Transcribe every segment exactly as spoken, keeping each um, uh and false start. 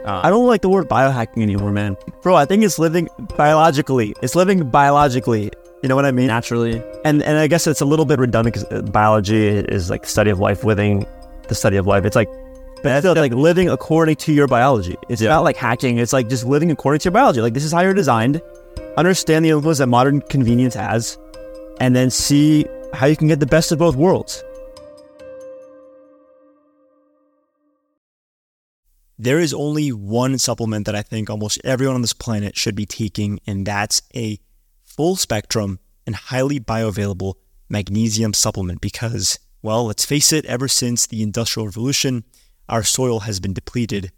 Uh, I don't like the word biohacking anymore, man. Bro, I think it's living biologically. It's living biologically. You know what I mean? Naturally. And and I guess it's a little bit redundant because biology is like the study of life, living the study of life. It's like, but I feel like living according to your biology. It's yeah. not like hacking. It's like just living according to your biology. Like this is how you're designed. Understand the influence that modern convenience has, and then see how you can get the best of both worlds. There is only one supplement that I think almost everyone on this planet should be taking, and that's a full spectrum and highly bioavailable magnesium supplement because, well, let's face it, ever since the Industrial Revolution, our soil has been depleted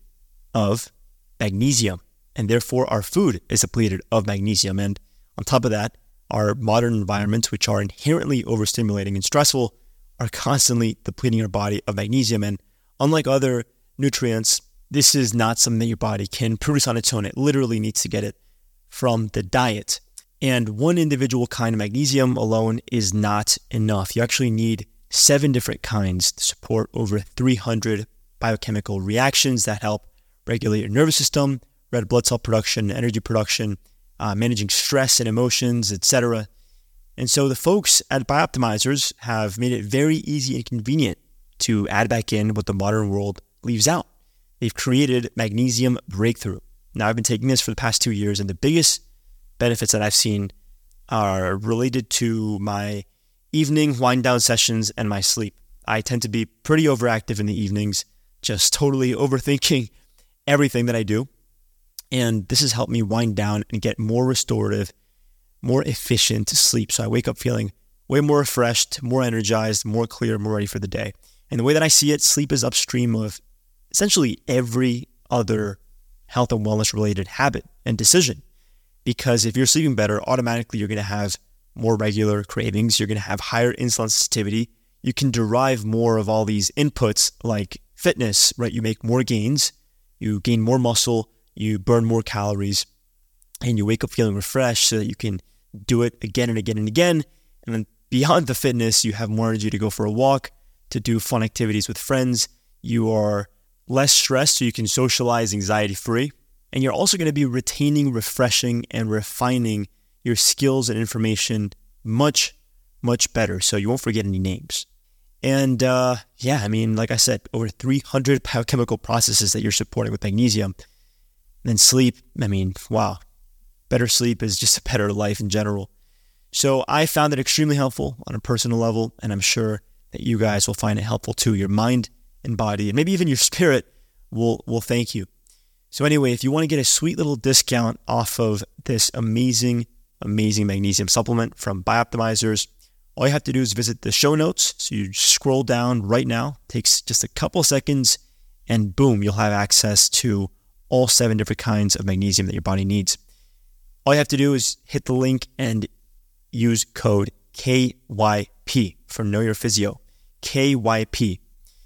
of magnesium, and therefore our food is depleted of magnesium. And on top of that, our modern environments, which are inherently overstimulating and stressful, are constantly depleting our body of magnesium. And unlike other nutrients, this is not something that your body can produce on its own. It literally needs to get it from the diet. And one individual kind of magnesium alone is not enough. You actually need seven different kinds to support over three hundred biochemical reactions that help regulate your nervous system, red blood cell production, energy production, uh, managing stress and emotions, et cetera. And so the folks at Bioptimizers have made it very easy and convenient to add back in what the modern world leaves out. They've created Magnesium Breakthrough. Now, I've been taking this for the past two years, and the biggest benefits that I've seen are related to my evening wind down sessions and my sleep. I tend to be pretty overactive in the evenings, just totally overthinking everything that I do. And this has helped me wind down and get more restorative, more efficient sleep. So I wake up feeling way more refreshed, more energized, more clear, more ready for the day. And the way that I see it, sleep is upstream of essentially every other health and wellness related habit and decision. Because if you're sleeping better, automatically you're going to have more regular cravings. You're going to have higher insulin sensitivity. You can derive more of all these inputs like fitness, right? You make more gains, you gain more muscle, you burn more calories, and you wake up feeling refreshed so that you can do it again and again and again. And then beyond the fitness, you have more energy to go for a walk, to do fun activities with friends. You are less stressed so you can socialize anxiety-free. And you're also going to be retaining, refreshing, and refining your skills and information much, much better. So you won't forget any names. And uh, yeah, I mean, like I said, over three hundred biochemical processes that you're supporting with magnesium. And then sleep, I mean, wow. Better sleep is just a better life in general. So I found it extremely helpful on a personal level, and I'm sure that you guys will find it helpful too. Your mind and body, and maybe even your spirit will will thank you. So anyway, if you want to get a sweet little discount off of this amazing, amazing magnesium supplement from Bioptimizers, all you have to do is visit the show notes. So you scroll down right now, takes just a couple seconds, and boom, you'll have access to all seven different kinds of magnesium that your body needs. All you have to do is hit the link and use code K Y P for Know Your Physio, K Y P.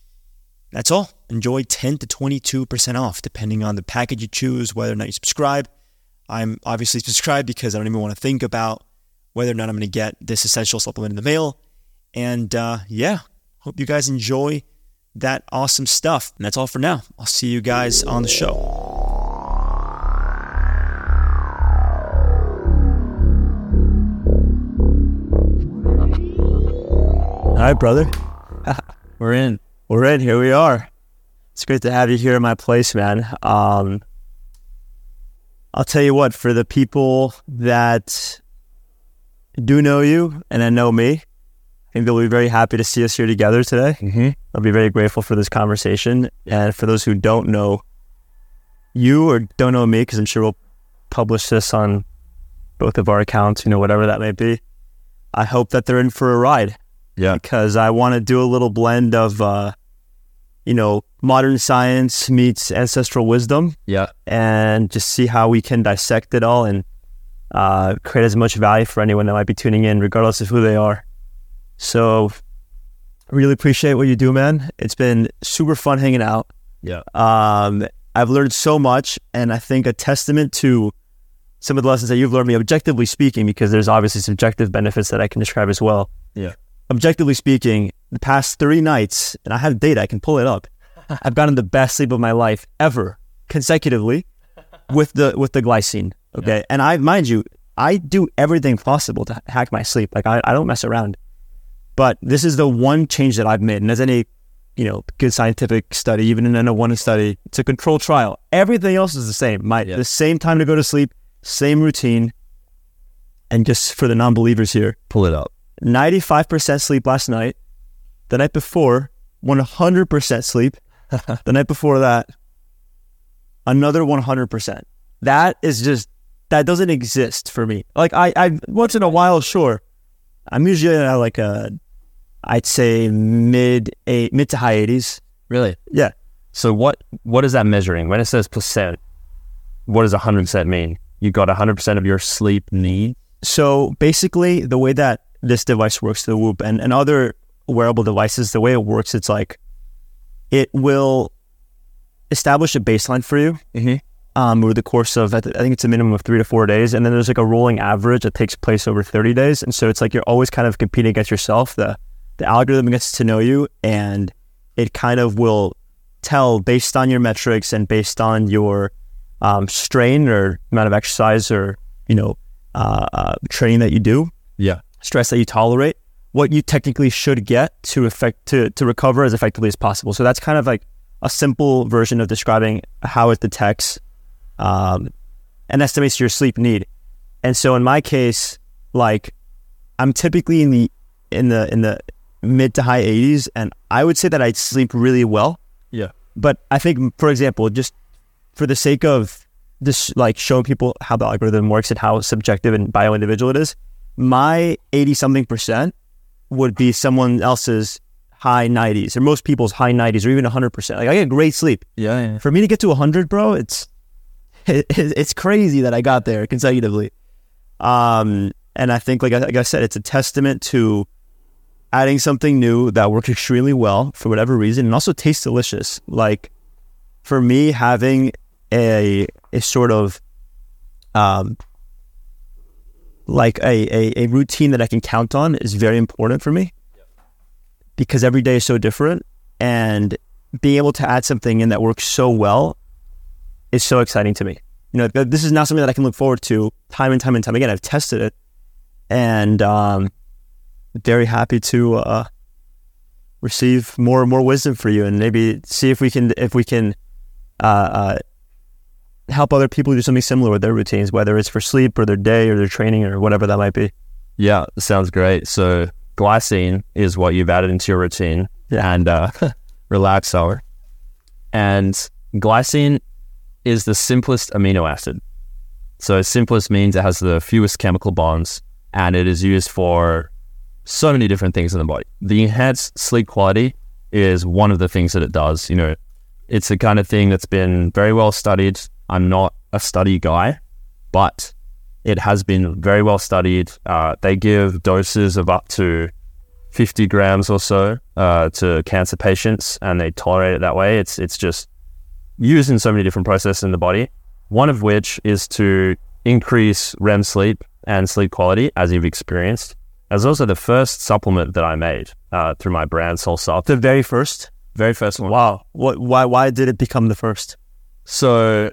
That's all. Enjoy ten to twenty-two percent off, depending on the package you choose, whether or not you subscribe. I'm obviously subscribed because I don't even want to think about whether or not I'm going to get this essential supplement in the mail. And uh, yeah, hope you guys enjoy that awesome stuff. And that's all for now. I'll see you guys on the show. All right, brother. We're in. We're in. Here we are. It's great to have you here in my place, man. Um, I'll tell you what, for the people that do know you and then know me, I think they'll be very happy to see us here together today. Mm-hmm. I'll be very grateful for this conversation. And for those who don't know you or don't know me, because I'm sure we'll publish this on both of our accounts, you know, whatever that may be, I hope that they're in for a ride. Yeah. Because I want to do a little blend of, uh, you know, modern science meets ancestral wisdom. Yeah. And just see how we can dissect it all and uh, create as much value for anyone that might be tuning in, regardless of who they are. So really appreciate what you do, man. It's been super fun hanging out. Yeah. Um, I've learned so much, and I think a testament to some of the lessons that you've learned me, objectively speaking, because there's obviously subjective benefits that I can describe as well. Yeah. Objectively speaking, the past three nights, and I have data, I can pull it up, I've gotten the best sleep of my life ever consecutively with the with the glycine. Okay, yeah. And I mind you, I do everything possible to hack my sleep. Like I, I don't mess around. But this is the one change that I've made, and as any, you know, good scientific study, even in a one study, it's a controlled trial. Everything else is the same. My yeah. the same time to go to sleep, same routine. And just for the non-believers here, pull it up. ninety-five percent sleep last night. The night before, one hundred percent sleep. The night before that, another one hundred percent. That is just, that doesn't exist for me. Like I, I once in a while, sure. I'm usually at like a, I'd say mid eight, mid to high eighties. Really? Yeah. So what, what is that measuring? When it says percent, what does one hundred percent mean? You got one hundred percent of your sleep need? So basically, the way that this device works, the Whoop, and, and other wearable devices, the way it works, it's like it will establish a baseline for you mm-hmm. um, over the course of, I think it's a minimum of three to four days. And then there's like a rolling average that takes place over thirty days. And so it's like you're always kind of competing against yourself. The, the algorithm gets to know you, and it kind of will tell based on your metrics and based on your um, strain or amount of exercise or, you know, Uh, uh, training that you do, yeah, stress that you tolerate, what you technically should get to effect to to recover as effectively as possible. So that's kind of like a simple version of describing how it detects um, and estimates your sleep need. And so in my case, like I'm typically in the in the in the mid to high eighties, and I would say that I sleep really well. Yeah, but I think, for example, just for the sake of this, like showing people how the algorithm works and how subjective and bio-individual it is, my eighty something percent would be someone else's high nineties, or most people's high nineties, or even one hundred percent. Like I get great sleep. Yeah, yeah. For me to get to one hundred, bro, it's it, it's crazy that I got there consecutively. Um, and I think, like I, like I said, it's a testament to adding something new that works extremely well for whatever reason, and also tastes delicious. Like for me, having a a sort of um like a, a, a routine that I can count on is very important for me, because every day is so different, and being able to add something in that works so well is so exciting to me. You know, this is now something that I can look forward to time and time and time again. I've tested it, and um very happy to uh receive more and more wisdom for you, and maybe see if we can if we can uh uh help other people do something similar with their routines, whether it's for sleep or their day or their training or whatever that might be. Yeah, sounds great. So glycine is what you've added into your routine, yeah. and uh, relax hour. And glycine is the simplest amino acid. So simplest means it has the fewest chemical bonds, and it is used for so many different things in the body. The enhanced sleep quality is one of the things that it does. You know, it's the kind of thing that's been very well studied. I'm not a study guy, but it has been very well studied. Uh, they give doses of up to fifty grams or so uh, to cancer patients, and they tolerate it that way. It's it's just used in so many different processes in the body, one of which is to increase R E M sleep and sleep quality, as you've experienced. As also the first supplement that I made uh, through my brand, SoulSup. The very first? Very first one. Wow. What? Why, why did it become the first? So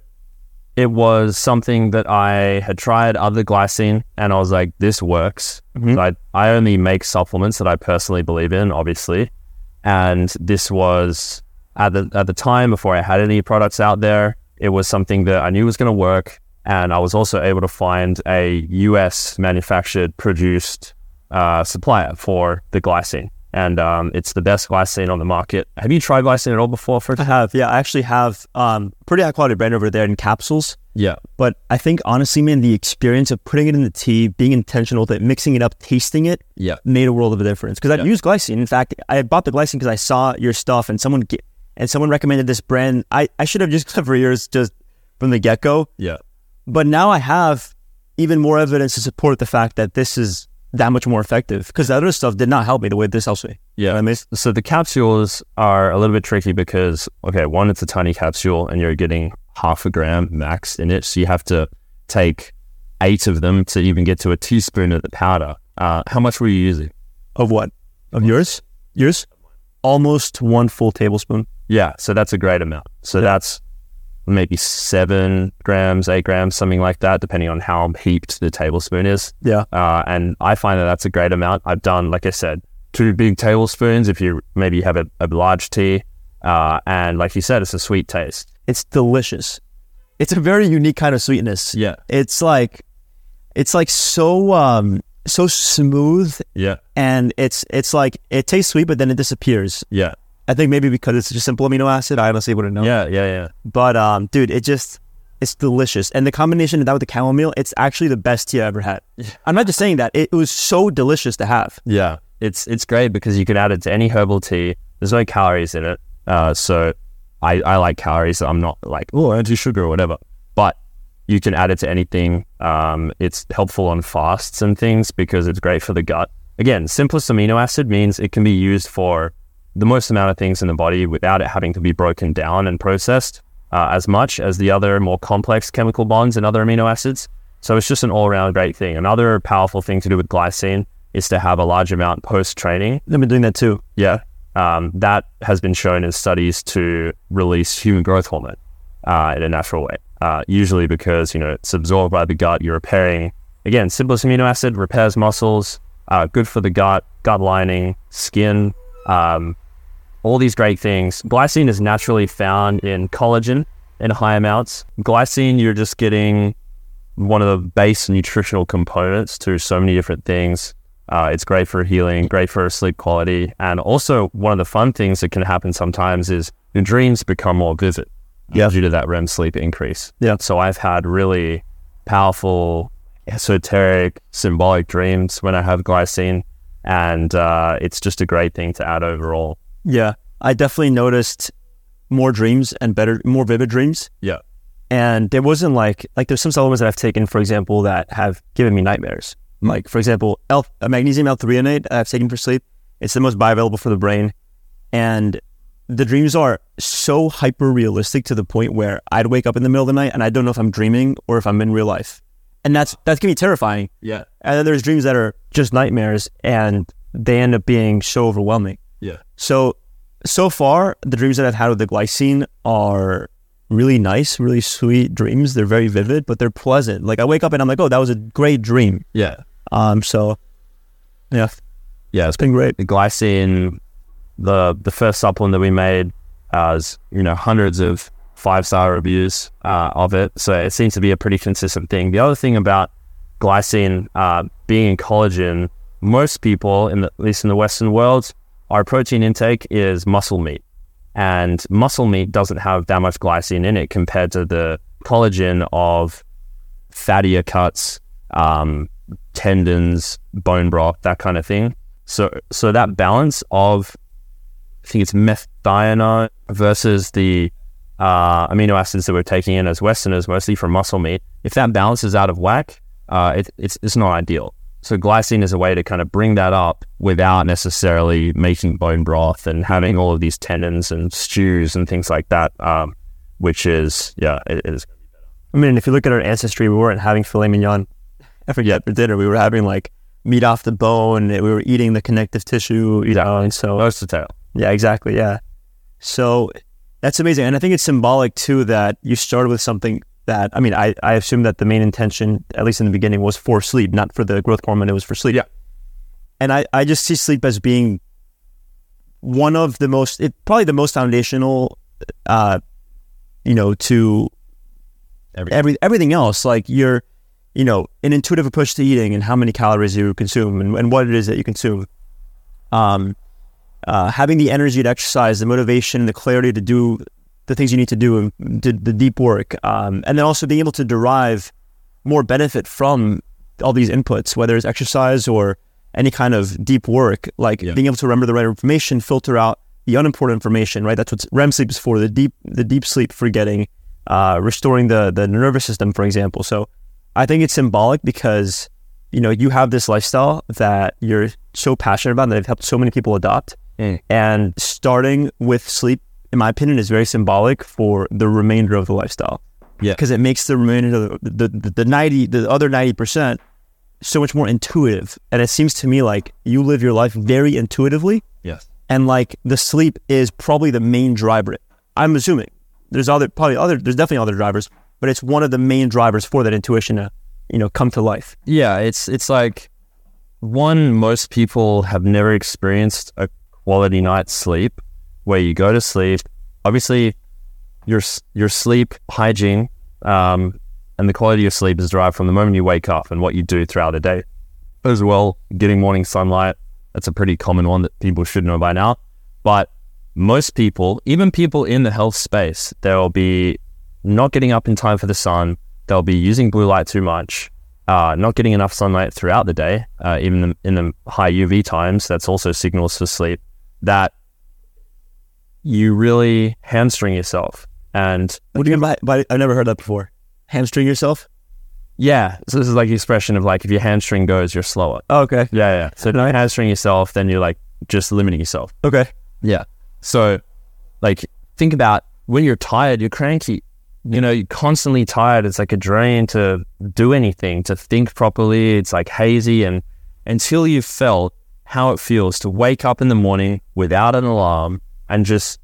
it was something that I had tried other glycine, and I was like, this works. Mm-hmm. So I, I only make supplements that I personally believe in, obviously. And this was, at the at the time, before I had any products out there, it was something that I knew was going to work. And I was also able to find a U S manufactured, produced uh, supplier for the glycine. And um, it's the best glycine on the market. Have you tried glycine at all before? For I have, yeah. I actually have um, pretty high quality brand over there in capsules. Yeah. But I think, honestly, man, the experience of putting it in the tea, being intentional with it, mixing it up, tasting it, yeah. made a world of a difference. Because I'd yeah. used glycine. In fact, I bought the glycine because I saw your stuff, and someone get, and someone recommended this brand. I, I should have just for years just from the get-go. Yeah. But now I have even more evidence to support the fact that this is that much more effective, because the other stuff did not help me the way this helps me. Yeah. You know what I mean? So the capsules are a little bit tricky because, okay, one, it's a tiny capsule and you're getting half a gram max in it. So you have to take eight of them to even get to a teaspoon of the powder. Uh, how much were you using? Of what? Of yours? Yours? Almost one full tablespoon. Yeah. So that's a great amount. So yeah. that's maybe seven grams, eight grams, something like that, depending on how heaped the tablespoon is. Yeah. Uh, and I find that that's a great amount. I've done, like I said, two big tablespoons if you maybe have a, a large tea. Uh, and like you said, it's a sweet taste. It's delicious. It's a very unique kind of sweetness. Yeah. It's like, it's like so, um, so smooth. Yeah. And it's, it's like, it tastes sweet, but then it disappears. Yeah. I think maybe because it's just simple amino acid. I honestly wouldn't know. Yeah, yeah, yeah. But, um, dude, it just, it's delicious. And the combination of that with the chamomile, it's actually the best tea I ever had. I'm not just saying that. It, it was so delicious to have. Yeah. It's, it's great because you can add it to any herbal tea. There's no calories in it. Uh, so I, I like calories. I'm not like, oh, anti-sugar or whatever. But you can add it to anything. Um, it's helpful on fasts and things because it's great for the gut. Again, simplest amino acid means it can be used for the most amount of things in the body without it having to be broken down and processed uh, as much as the other more complex chemical bonds and other amino acids. So it's just an all-around great thing. Another powerful thing to do with glycine is to have a large amount post-training. I've been doing that too. Yeah. Um, that has been shown in studies to release human growth hormone uh, in a natural way. Uh, usually because, you know, it's absorbed by the gut. You're repairing, again, simplest amino acid, repairs muscles, uh, good for the gut, gut lining, skin, um, all these great things. Glycine is naturally found in collagen in high amounts. Glycine, you're just getting one of the base nutritional components to so many different things. Uh, it's great for healing, great for sleep quality. And also one of the fun things that can happen sometimes is your dreams become more vivid yeah. due to that R E M sleep increase. Yeah. So I've had really powerful, esoteric, symbolic dreams when I have glycine. And uh, it's just a great thing to add overall. Yeah. I definitely noticed more dreams and better, more vivid dreams. Yeah. And there wasn't like, like there's some supplements that I've taken, for example, that have given me nightmares. Like, for example, L- magnesium L-threonate I've taken for sleep. It's the most bioavailable for the brain. And the dreams are so hyper-realistic to the point where I'd wake up in the middle of the night and I don't know if I'm dreaming or if I'm in real life. And that's that can be terrifying. Yeah. And then there's dreams that are just nightmares and they end up being so overwhelming. Yeah. So, so far, the dreams that I've had with the glycine are really nice, really sweet dreams. They're very vivid, but they're pleasant. Like I wake up and I'm like, oh, that was a great dream. Yeah. Um. So, yeah, Yeah. it's been great. The glycine, the the first supplement that we made has, you know, hundreds of five-star reviews uh, of it. So it seems to be a pretty consistent thing. The other thing about glycine uh, being in collagen, most people, in the, at least in the Western world, our protein intake is muscle meat. And muscle meat doesn't have that much glycine in it compared to the collagen of fattier cuts, um, tendons, bone broth, that kind of thing. So so that balance of, I think it's methionine versus the uh, amino acids that we're taking in as Westerners, mostly from muscle meat, if that balance is out of whack, uh, it, it's it's not ideal. So glycine is a way to kind of bring that up without necessarily making bone broth and having all of these tendons and stews and things like that, um, which is, yeah, it, it is. I mean, if you look at our ancestry, we weren't having filet mignon every yet for dinner. We were having like meat off the bone. We were eating the connective tissue, you know, and so Most of the tail. yeah, exactly, yeah. So that's amazing, and I think it's symbolic too that you started with something that, I mean, I, I assume that the main intention, at least in the beginning, was for sleep, not for the growth hormone. It was for sleep. Yeah. And I, I just see sleep as being one of the most, it, probably the most foundational, uh, you know, to Everything. every everything else. Like your, you know, an intuitive approach to eating and how many calories you consume and, and what it is that you consume. Um, uh, having the energy to exercise, the motivation, the clarity to do the things you need to do, and the, the deep work, um, and then also being able to derive more benefit from all these inputs, whether it's exercise or any kind of deep work, like yeah. being able to remember the right information, filter out the unimportant information, right? That's what R E M sleep is for, the deep the deep sleep for getting, uh, restoring the, the nervous system, for example. So I think it's symbolic because, you know, you have this lifestyle that you're so passionate about and that have helped so many people adopt. Mm. And starting with sleep, in my opinion, is very symbolic for the remainder of the lifestyle. Yeah. Because it makes the remainder of the, the, the, the ninety, the other ninety percent so much more intuitive. And it seems to me like you live your life very intuitively. Yes. And like the sleep is probably the main driver. I'm assuming, there's other probably other there's definitely other drivers, but it's one of the main drivers for that intuition to, you know, come to life. Yeah, it's it's like one, most people have never experienced a quality night's sleep where you go to sleep. Obviously, your your sleep hygiene um, and the quality of your sleep is derived from the moment you wake up and what you do throughout the day. As well, getting morning sunlight, that's a pretty common one that people should know by now. But most people, even people in the health space, they'll be not getting up in time for the sun. They'll be using blue light too much, uh, not getting enough sunlight throughout the day, uh, even in, in the high U V times. That's also signals for sleep that you really hamstring yourself. And what do you mean by, by I've never heard that before. Hamstring yourself? Yeah. So this is like the expression of like, if your hamstring goes, you're slower. Oh, okay. Yeah, yeah. So if you hamstring yourself, then you're like just limiting yourself. Okay. Yeah. So like think about when you're tired, you're cranky. You know, you're constantly tired. It's like a drain to do anything, to think properly. It's like hazy. And until you've felt how it feels to wake up in the morning without an alarm and just,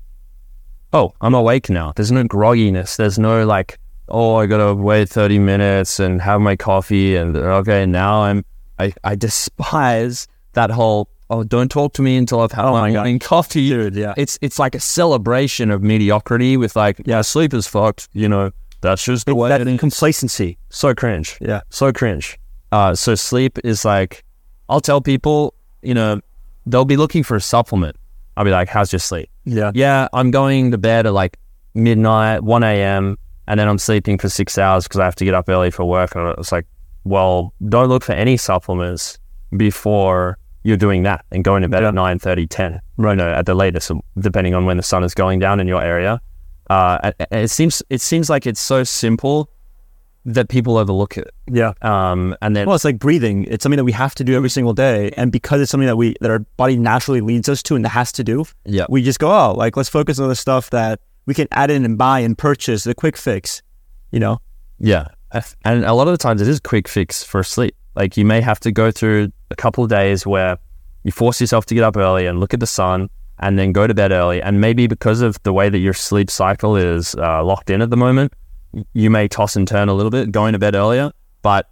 oh, I'm awake now. There's no grogginess. There's no like, oh, I gotta wait thirty minutes and have my coffee and okay, now I'm, I, I despise that whole, oh, don't talk to me until I've had oh my morning coffee. Dude, yeah. It's it's like a celebration of mediocrity with like, yeah, sleep is fucked, you know, that's just the way that it is. Complacency. So cringe. Yeah. So cringe. Uh, so sleep is like, I'll tell people, you know, they'll be looking for a supplement. I'll be like, how's your sleep? Yeah. Yeah, I'm going to bed at like midnight, one a.m., and then I'm sleeping for six hours because I have to get up early for work. And it's like, well, don't look for any supplements before you're doing that and going to bed yeah. at nine thirty, ten, right? No, at the latest, depending on when the sun is going down in your area. Uh, it seems it seems like it's so simple that people overlook it. Yeah. Um, and then well, it's like breathing. It's something that we have to do every single day, and because it's something that we that our body naturally leads us to and that has to do, yeah, we just go, oh, like let's focus on the stuff that we can add in and buy and purchase, the quick fix, you know? Yeah. And a lot of the times it is quick fix for sleep. Like you may have to go through a couple of days where you force yourself to get up early and look at the sun and then go to bed early. And maybe because of the way that your sleep cycle is uh, locked in at the moment, you may toss and turn a little bit going to bed earlier. But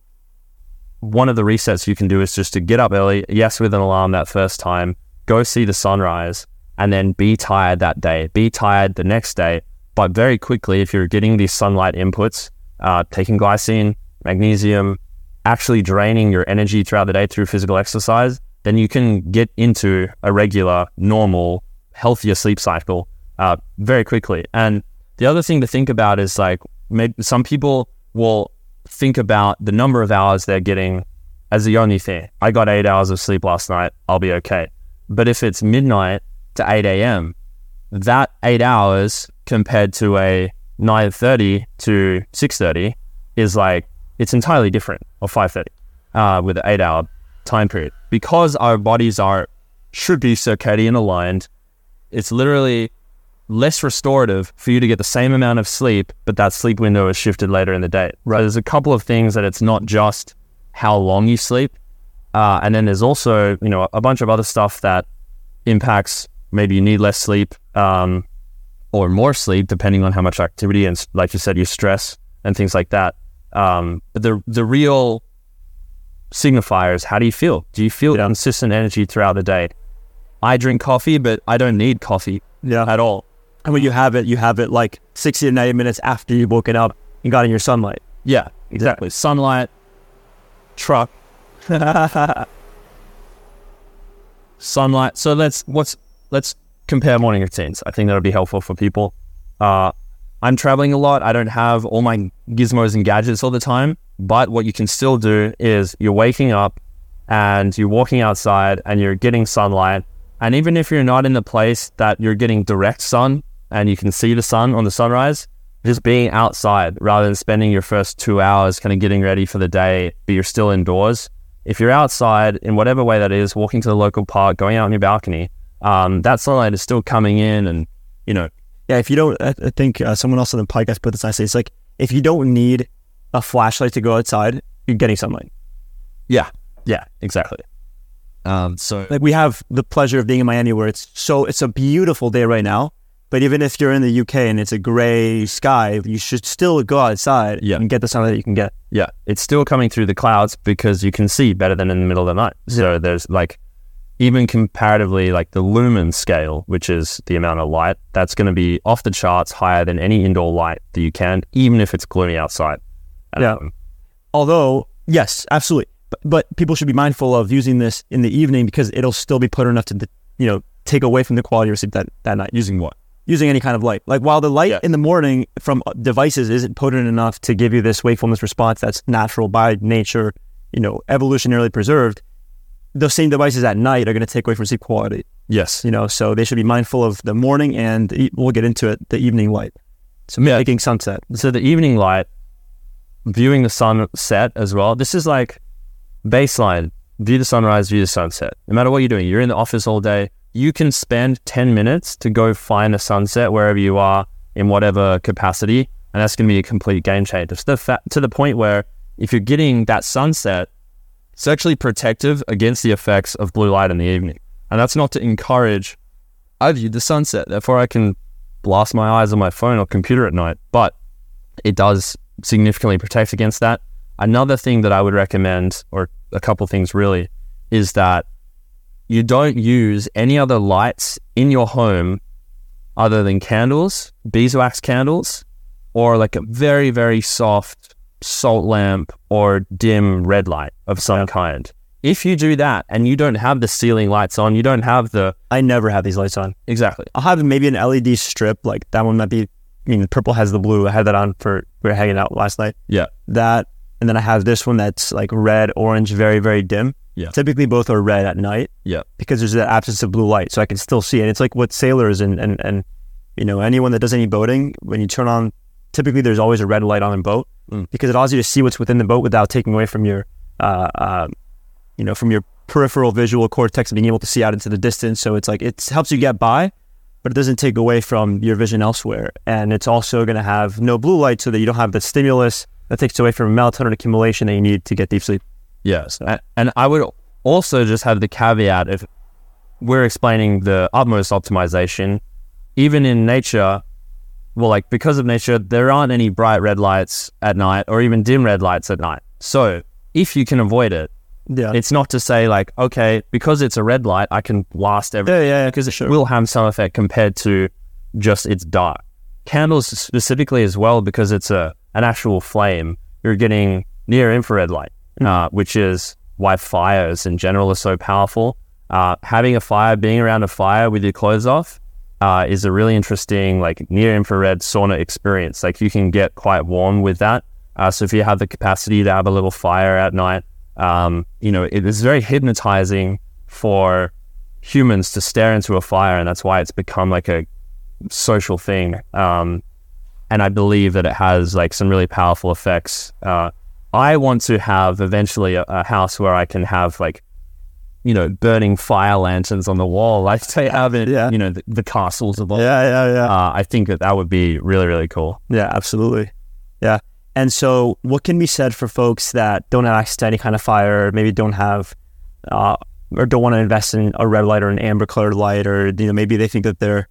one of the resets you can do is just to get up early, yes, with an alarm that first time, go see the sunrise, and then be tired that day, be tired the next day. But very quickly, if you're getting these sunlight inputs, uh, taking glycine, magnesium, actually draining your energy throughout the day through physical exercise, then you can get into a regular, normal, healthier sleep cycle uh, very quickly. And the other thing to think about is like, maybe some people will think about the number of hours they're getting as the only thing. I got eight hours of sleep last night, I'll be okay. But if it's midnight to eight a.m., that eight hours compared to a nine thirty to six thirty is like, it's entirely different, or five thirty uh, with the eight hour time period. Because our bodies are, should be circadian aligned, it's literally less restorative for you to get the same amount of sleep, but that sleep window is shifted later in the day. Right. So there's a couple of things that it's not just how long you sleep. Uh, and then there's also, you know, a bunch of other stuff that impacts, maybe you need less sleep um, or more sleep, depending on how much activity and, like you said, your stress and things like that. Um, but the the real signifier is, how do you feel? Do you feel yeah. consistent energy throughout the day? I drink coffee, but I don't need coffee yeah. at all. And when you have it, you have it like sixty to ninety minutes after you've woken up and got in your sunlight. Yeah, exactly. Sunlight, truck, sunlight. So let's what's let's compare morning routines. I think that'll be helpful for people. Uh, I'm traveling a lot. I don't have all my gizmos and gadgets all the time, but what you can still do is you're waking up and you're walking outside and you're getting sunlight. And even if you're not in the place that you're getting direct sun and you can see the sun on the sunrise, just being outside rather than spending your first two hours kind of getting ready for the day, but you're still indoors. If you're outside in whatever way that is, walking to the local park, going out on your balcony, um, that sunlight is still coming in and, you know, yeah, if you don't, I think uh, someone else on the podcast put this nicely. It's like, if you don't need a flashlight to go outside, you're getting sunlight. Yeah, yeah, exactly. Um, so like we have the pleasure of being in Miami where it's so, it's a beautiful day right now, But even if you're in the U K and it's a gray sky, you should still go outside yeah. and get the sun that you can get. Yeah, it's still coming through the clouds because you can see better than in the middle of the night. So yeah. there's like, even comparatively, like the lumen scale, which is the amount of light, that's going to be off the charts higher than any indoor light that you can, even if it's gloomy outside. Yeah. Um, Although, yes, absolutely. But, but people should be mindful of using this in the evening because it'll still be potent enough to, you know, take away from the quality of your sleep that, that night. Using what? Using any kind of light. Like while the light yeah. in the morning from devices isn't potent enough to give you this wakefulness response that's natural by nature, you know, evolutionarily preserved, those same devices at night are going to take away from sleep quality. Yes. You know, so they should be mindful of the morning and the, we'll get into it, the evening light. So yeah. making sunset. So the evening light, viewing the sunset as well. This is like baseline. View the sunrise, view the sunset. No matter what you're doing, you're in the office all day. You can spend ten minutes to go find a sunset wherever you are in whatever capacity. And that's going to be a complete game changer. To the, fa- to the point where if you're getting that sunset, it's actually protective against the effects of blue light in the evening. And that's not to encourage, I viewed the sunset, therefore I can blast my eyes on my phone or computer at night. But it does significantly protect against that. Another thing that I would recommend, or a couple things really, is that you don't use any other lights in your home other than candles, beeswax candles, or like a very, very soft salt lamp or dim red light of some yeah. kind. If you do that and you don't have the ceiling lights on, you don't have the... I never have these lights on. Exactly. I'll have maybe an L E D strip, like that one might be, I mean, purple has the blue. I had that on for, we were hanging out last night. Yeah. That, and then I have this one that's like red, orange, very, very dim. Yeah. Typically both are red at night. Yeah. Because there's the absence of blue light, so I can still see it. It's like what sailors and, and, and you know, anyone that does any boating, when you turn on, typically there's always a red light on a boat mm. because it allows you to see what's within the boat without taking away from your, uh, uh, you know, from your peripheral visual cortex and being able to see out into the distance. So it's like, it helps you get by, but it doesn't take away from your vision elsewhere. And it's also going to have no blue light so that you don't have the stimulus that takes away from melatonin accumulation that you need to get deep sleep. Yes. And I would also just have the caveat, if we're explaining the utmost optimization, even in nature, well, like because of nature, there aren't any bright red lights at night or even dim red lights at night. So if you can avoid it, yeah. it's not to say like, okay, because it's a red light, I can blast everything. Yeah, yeah, because it sure. will have some effect compared to just it's dark. Candles specifically as well, because it's a an actual flame, you're getting near infrared light, mm. uh, which is why fires in general are so powerful. Uh, having a fire, being around a fire with your clothes off, uh, is a really interesting like near infrared sauna experience. Like you can get quite warm with that. Uh, so if you have the capacity to have a little fire at night, um, you know, it is very hypnotizing for humans to stare into a fire, and that's why it's become like a social thing. Um, and I believe that it has like some really powerful effects. Uh, I want to have eventually a, a house where I can have like, you know, burning fire lanterns on the wall, like they have in, yeah. you know, the, the castles of all. Yeah, yeah, yeah. Uh, I think that that would be really, really cool. Yeah, absolutely. Yeah. And so what can be said for folks that don't have access to any kind of fire, maybe don't have, uh, or don't want to invest in a red light or an amber colored light, or, you know, maybe they think that they're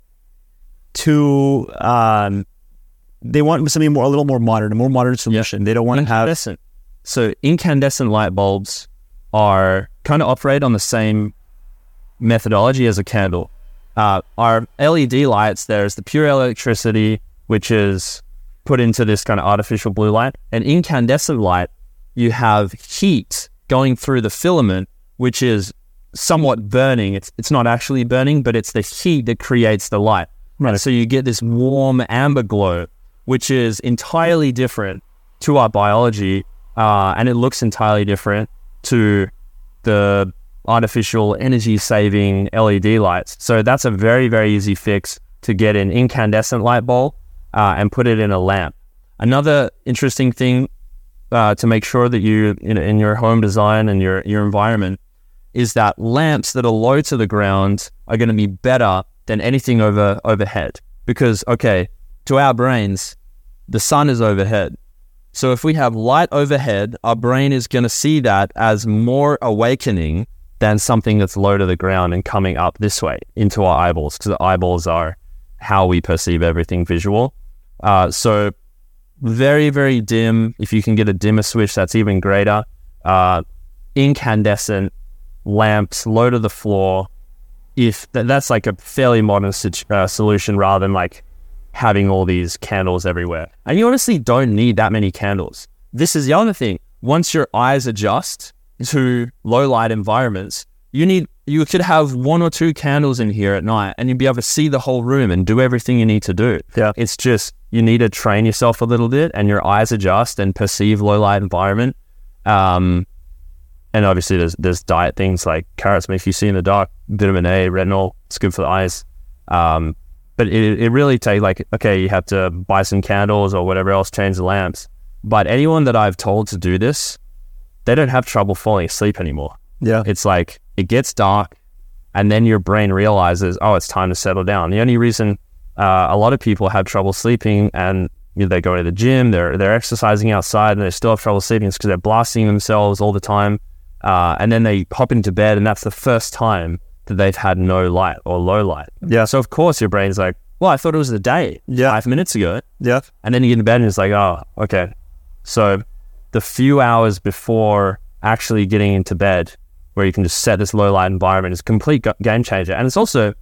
too, um, they want something more, a little more modern, a more modern solution. Yeah. They don't want to have... Incandescent. So incandescent light bulbs are kind of operate on the same methodology as a candle. Uh, our L E D lights, there's the pure electricity, which is put into this kind of artificial blue light. An incandescent light, you have heat going through the filament, which is somewhat burning. It's it's not actually burning, but it's the heat that creates the light. Right. And so you get this warm amber glow, which is entirely different to our biology, uh, and it looks entirely different to the artificial energy-saving L E D lights. So that's a very, very easy fix to get an incandescent light bulb uh, and put it in a lamp. Another interesting thing uh, to make sure that you, in, in your home design and your, your environment, is that lamps that are low to the ground are going to be better than anything over overhead. Because, okay, to our brains, the sun is overhead. So if we have light overhead, our brain is going to see that as more awakening than something that's low to the ground and coming up this way into our eyeballs, because the eyeballs are how we perceive everything visual. Uh, so very, very dim. If you can get a dimmer switch, that's even greater. Uh, incandescent lamps, low to the floor. If th- that's like a fairly modern situ- uh, solution rather than like having all these candles everywhere. And you honestly don't need that many candles. This is the other thing. Once your eyes adjust to low light environments, you need you could have one or two candles in here at night and you'd be able to see the whole room and do everything you need to do. Yeah. It's just you need to train yourself a little bit and your eyes adjust and perceive low light environment. Um, and obviously there's there's diet things like carrots make you see in the dark, vitamin A, retinol, it's good for the eyes. Um, but it, it really takes like, okay, you have to buy some candles or whatever else, change the lamps. But anyone that I've told to do this, they don't have trouble falling asleep anymore. Yeah. It's like it gets dark and then your brain realizes, oh, it's time to settle down. The only reason uh, a lot of people have trouble sleeping and you know, they go to the gym, they're they're exercising outside and they still have trouble sleeping is because they're blasting themselves all the time. Uh, and then they hop into bed and that's the first time that they've had no light or low light. Yeah. So of course your brain's like, well, I thought it was the day Yeah. five minutes ago. Yeah. And then you get in bed and it's like, oh, okay. So the few hours before actually getting into bed where you can just set this low light environment is a complete g- game changer. And it's also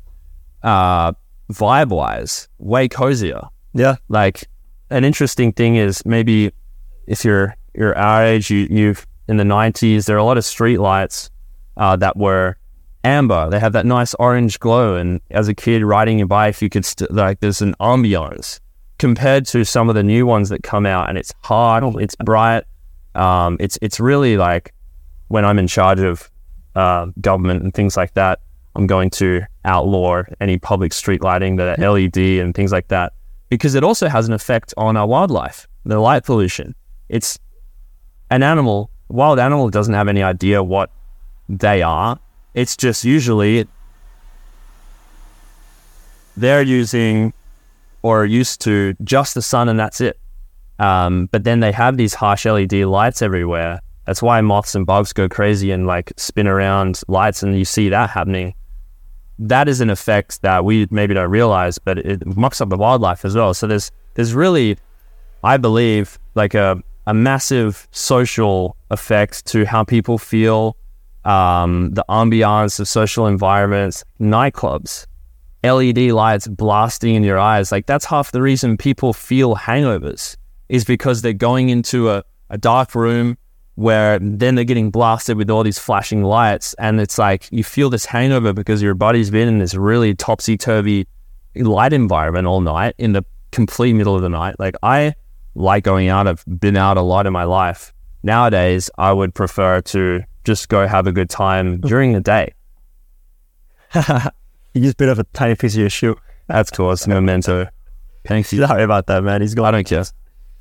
uh, vibe-wise way cozier. Yeah. Like an interesting thing is maybe if you're you're our age, you, you've in the nineties, there are a lot of street lights uh, that were amber. They have that nice orange glow. And as a kid riding your bike, you could st- like there's an ambiance compared to some of the new ones that come out and it's hard, it's bright. Um, it's it's really like when I'm in charge of uh, government and things like that, I'm going to outlaw any public street lighting that are L E D and things like that because it also has an effect on our wildlife, the light pollution. It's an animal, a wild animal doesn't have any idea what they are. It's just usually they're using or used to just the sun and that's it. Um, but then they have these harsh L E D lights everywhere. That's why moths and bugs go crazy and like spin around lights and you see that happening. That is an effect that we maybe don't realize, but it mucks up the wildlife as well. So there's there's really, I believe, like a, a massive social effect to how people feel, um, the ambiance of social environments, nightclubs, L E D lights blasting in your eyes. Like that's half the reason people feel hangovers is because they're going into a, a dark room where then they're getting blasted with all these flashing lights. And it's like you feel this hangover because your body's been in this really topsy-turvy light environment all night in the complete middle of the night. Like I like going out. I've been out a lot in my life. Nowadays, I would prefer to just go have a good time during the day. You just bit off a tiny piece of your shoe. That's cool. It's a memento. Thank you. Sorry about that, man. He's going. I don't care.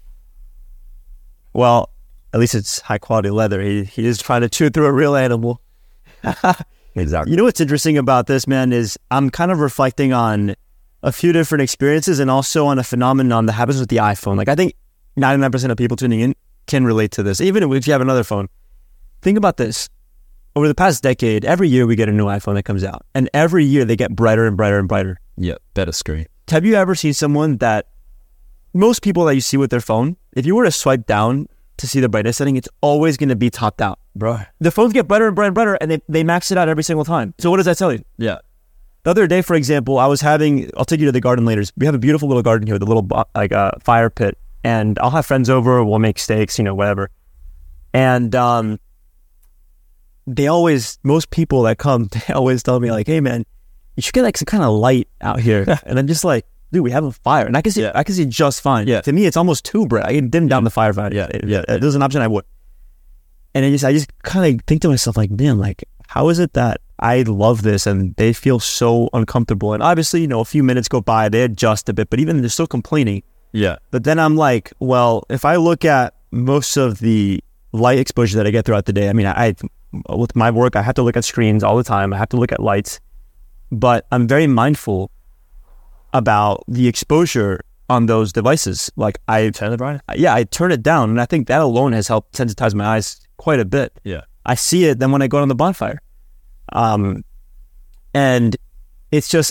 Well, at least it's high quality leather. He he is trying to chew through a real animal. Exactly. You know what's interesting about this, man, is I'm kind of reflecting on a few different experiences and also on a phenomenon that happens with the iPhone. Like I think ninety-nine percent of people tuning in can relate to this, even if you have another phone. Think about this. Over the past decade, every year we get a new iPhone that comes out. And every year they get brighter and brighter and brighter. Yeah, better screen. Have you ever seen someone that, most people that you see with their phone, if you were to swipe down to see the brightness setting, it's always going to be topped out. Bro. The phones get brighter and brighter and brighter, and they, they max it out every single time. So what does that tell you? Yeah. The other day, for example, I was having, I'll take you to the garden later. We have a beautiful little garden here with a little like a fire pit, and I'll have friends over, we'll make steaks, you know, whatever. And um, they always, most people that come, they always tell me like, hey man, you should get like some kind of light out here. And I'm just like, dude, we have a fire. And I can see, yeah. I can see just fine. Yeah. To me, it's almost too bright. I can dim down the fire if I, yeah. If, yeah. if there's an option, I would. And I just, I just kind of think to myself like, man, like, how is it that I love this and they feel so uncomfortable? And obviously, you know, a few minutes go by, they adjust a bit, but even they're still complaining. Yeah. But then I'm like, well, if I look at most of the light exposure that I get throughout the day, I mean, I, I with my work, I have to look at screens all the time. I have to look at lights, but I'm very mindful about the exposure on those devices. Like I turn it bright. Yeah, I turn it down, and I think that alone has helped sensitize my eyes quite a bit. Yeah. I see it then when I go on the bonfire. Um, and it's just,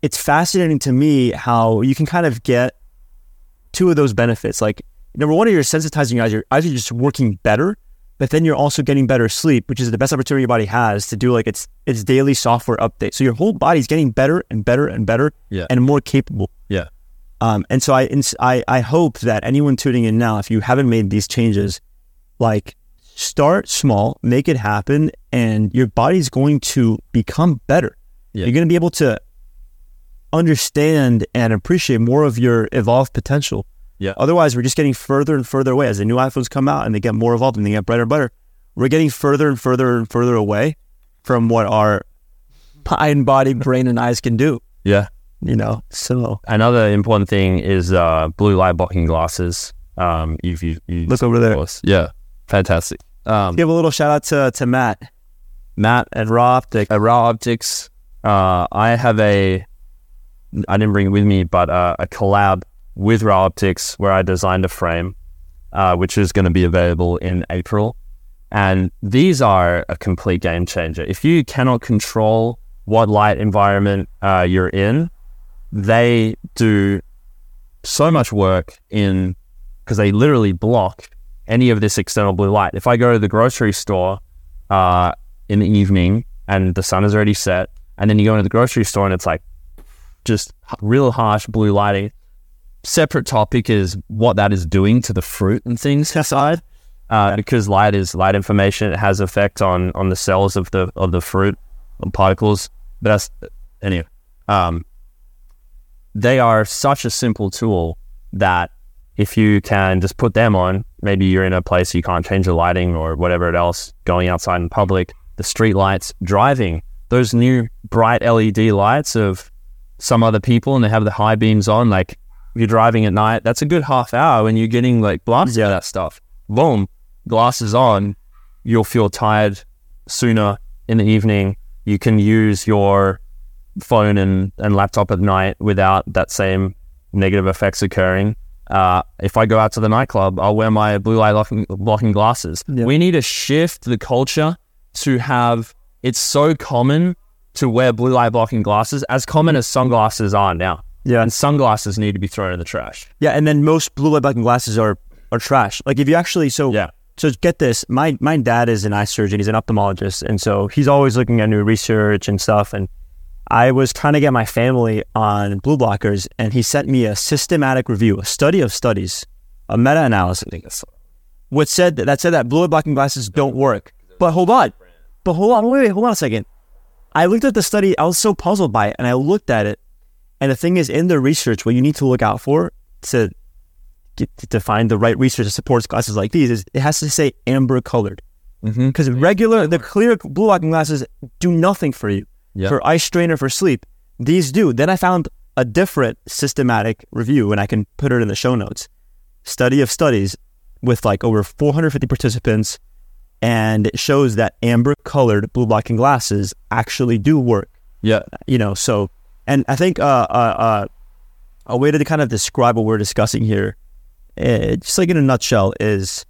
it's fascinating to me how you can kind of get two of those benefits. Like, number one, you're sensitizing your eyes. Your eyes are just working better, but then you're also getting better sleep, which is the best opportunity your body has to do like its its daily software update. So your whole body's getting better and better and better yeah. and more capable. Yeah. Um, and so I, I I hope that anyone tuning in now, if you haven't made these changes, like start small, make it happen, and your body's going to become better. Yeah. You're going to be able to understand and appreciate more of your evolved potential. Yeah. Otherwise, we're just getting further and further away. As the new iPhones come out and they get more evolved and they get brighter and brighter, we're getting further and further and further away from what our mind, body, brain, and eyes can do. Yeah. You know, so another important thing is uh, blue light blocking glasses. Um, if you, you look over there, yeah, fantastic. Um, give a little shout out to to Matt, Matt at Raw Optics. At Raw Optics, uh, I have a, I didn't bring it with me, but uh, a collab with Raw Optics where I designed a frame, uh, which is going to be available in April, and these are a complete game changer. If you cannot control what light environment uh, you're in, they do so much work in, because they literally block any of this external blue light. If I go to the grocery store uh, in the evening and the sun is already set, and then you go into the grocery store and it's like just real harsh blue lighting. Separate topic is what that is doing to the fruit and things aside, uh, because light is light information. It has effect on on the cells of the of the fruit and particles. But that's anyway. Um, They are such a simple tool that if you can just put them on, maybe you're in a place you can't change the lighting or whatever else, going outside in public, the street lights, driving, those new bright L E D lights of some other people and they have the high beams on, like if you're driving at night, that's a good half hour when you're getting like blasted by that stuff. Boom, glasses on, you'll feel tired sooner in the evening. You can use your phone and, and laptop at night without that same negative effects occurring. Uh, if I go out to the nightclub, I'll wear my blue light blocking, blocking glasses. Yep. We need to shift the culture to have, it's so common to wear blue light blocking glasses, as common as sunglasses are now. Yeah. And sunglasses need to be thrown in the trash. Yeah, and then most blue light blocking glasses are, are trash. Like if you actually, so yeah. So get this, my, my dad is an eye surgeon, he's an ophthalmologist, and so he's always looking at new research and stuff, and I was trying to get my family on blue blockers, and he sent me a systematic review, a study of studies, a meta-analysis, what said that, that said that blue light blocking glasses don't work. But hold on, but hold on, wait, wait, hold on a second. I looked at the study, I was so puzzled by it, and I looked at it, and the thing is, in the research, what you need to look out for to get to find the right research that supports glasses like these is it has to say amber colored, because mm-hmm. regular, the clear blue blocking glasses do nothing for you. Yep. For eye strain or for sleep. These do. Then I found a different systematic review, and I can put it in the show notes. Study of studies with like over four hundred fifty participants, and it shows that amber colored blue blocking glasses actually do work. Yeah. You know, so, and I think uh, uh, uh, a way to kind of describe what we're discussing here, uh, just like in a nutshell, is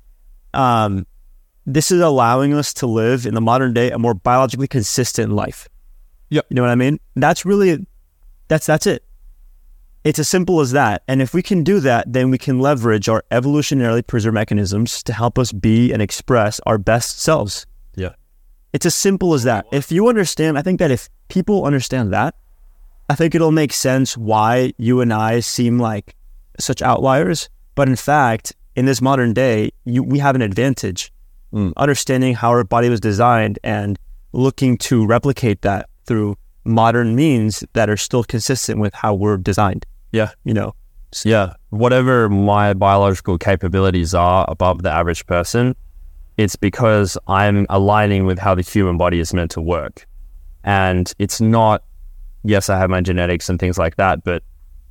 um, this is allowing us to live in the modern day a more biologically consistent life. Yeah, you know what I mean? That's really, that's that's it. It's as simple as that. And if we can do that, then we can leverage our evolutionarily preserved mechanisms to help us be and express our best selves. Yeah. It's as simple as that. If you understand, I think that if people understand that, I think it'll make sense why you and I seem like such outliers. But in fact, in this modern day, you, we have an advantage. Mm. Understanding how our body was designed and looking to replicate that through modern means that are still consistent with how we're designed. Yeah. You know? Yeah. Whatever my biological capabilities are above the average person, it's because I'm aligning with how the human body is meant to work. And it's not, yes, I have my genetics and things like that, but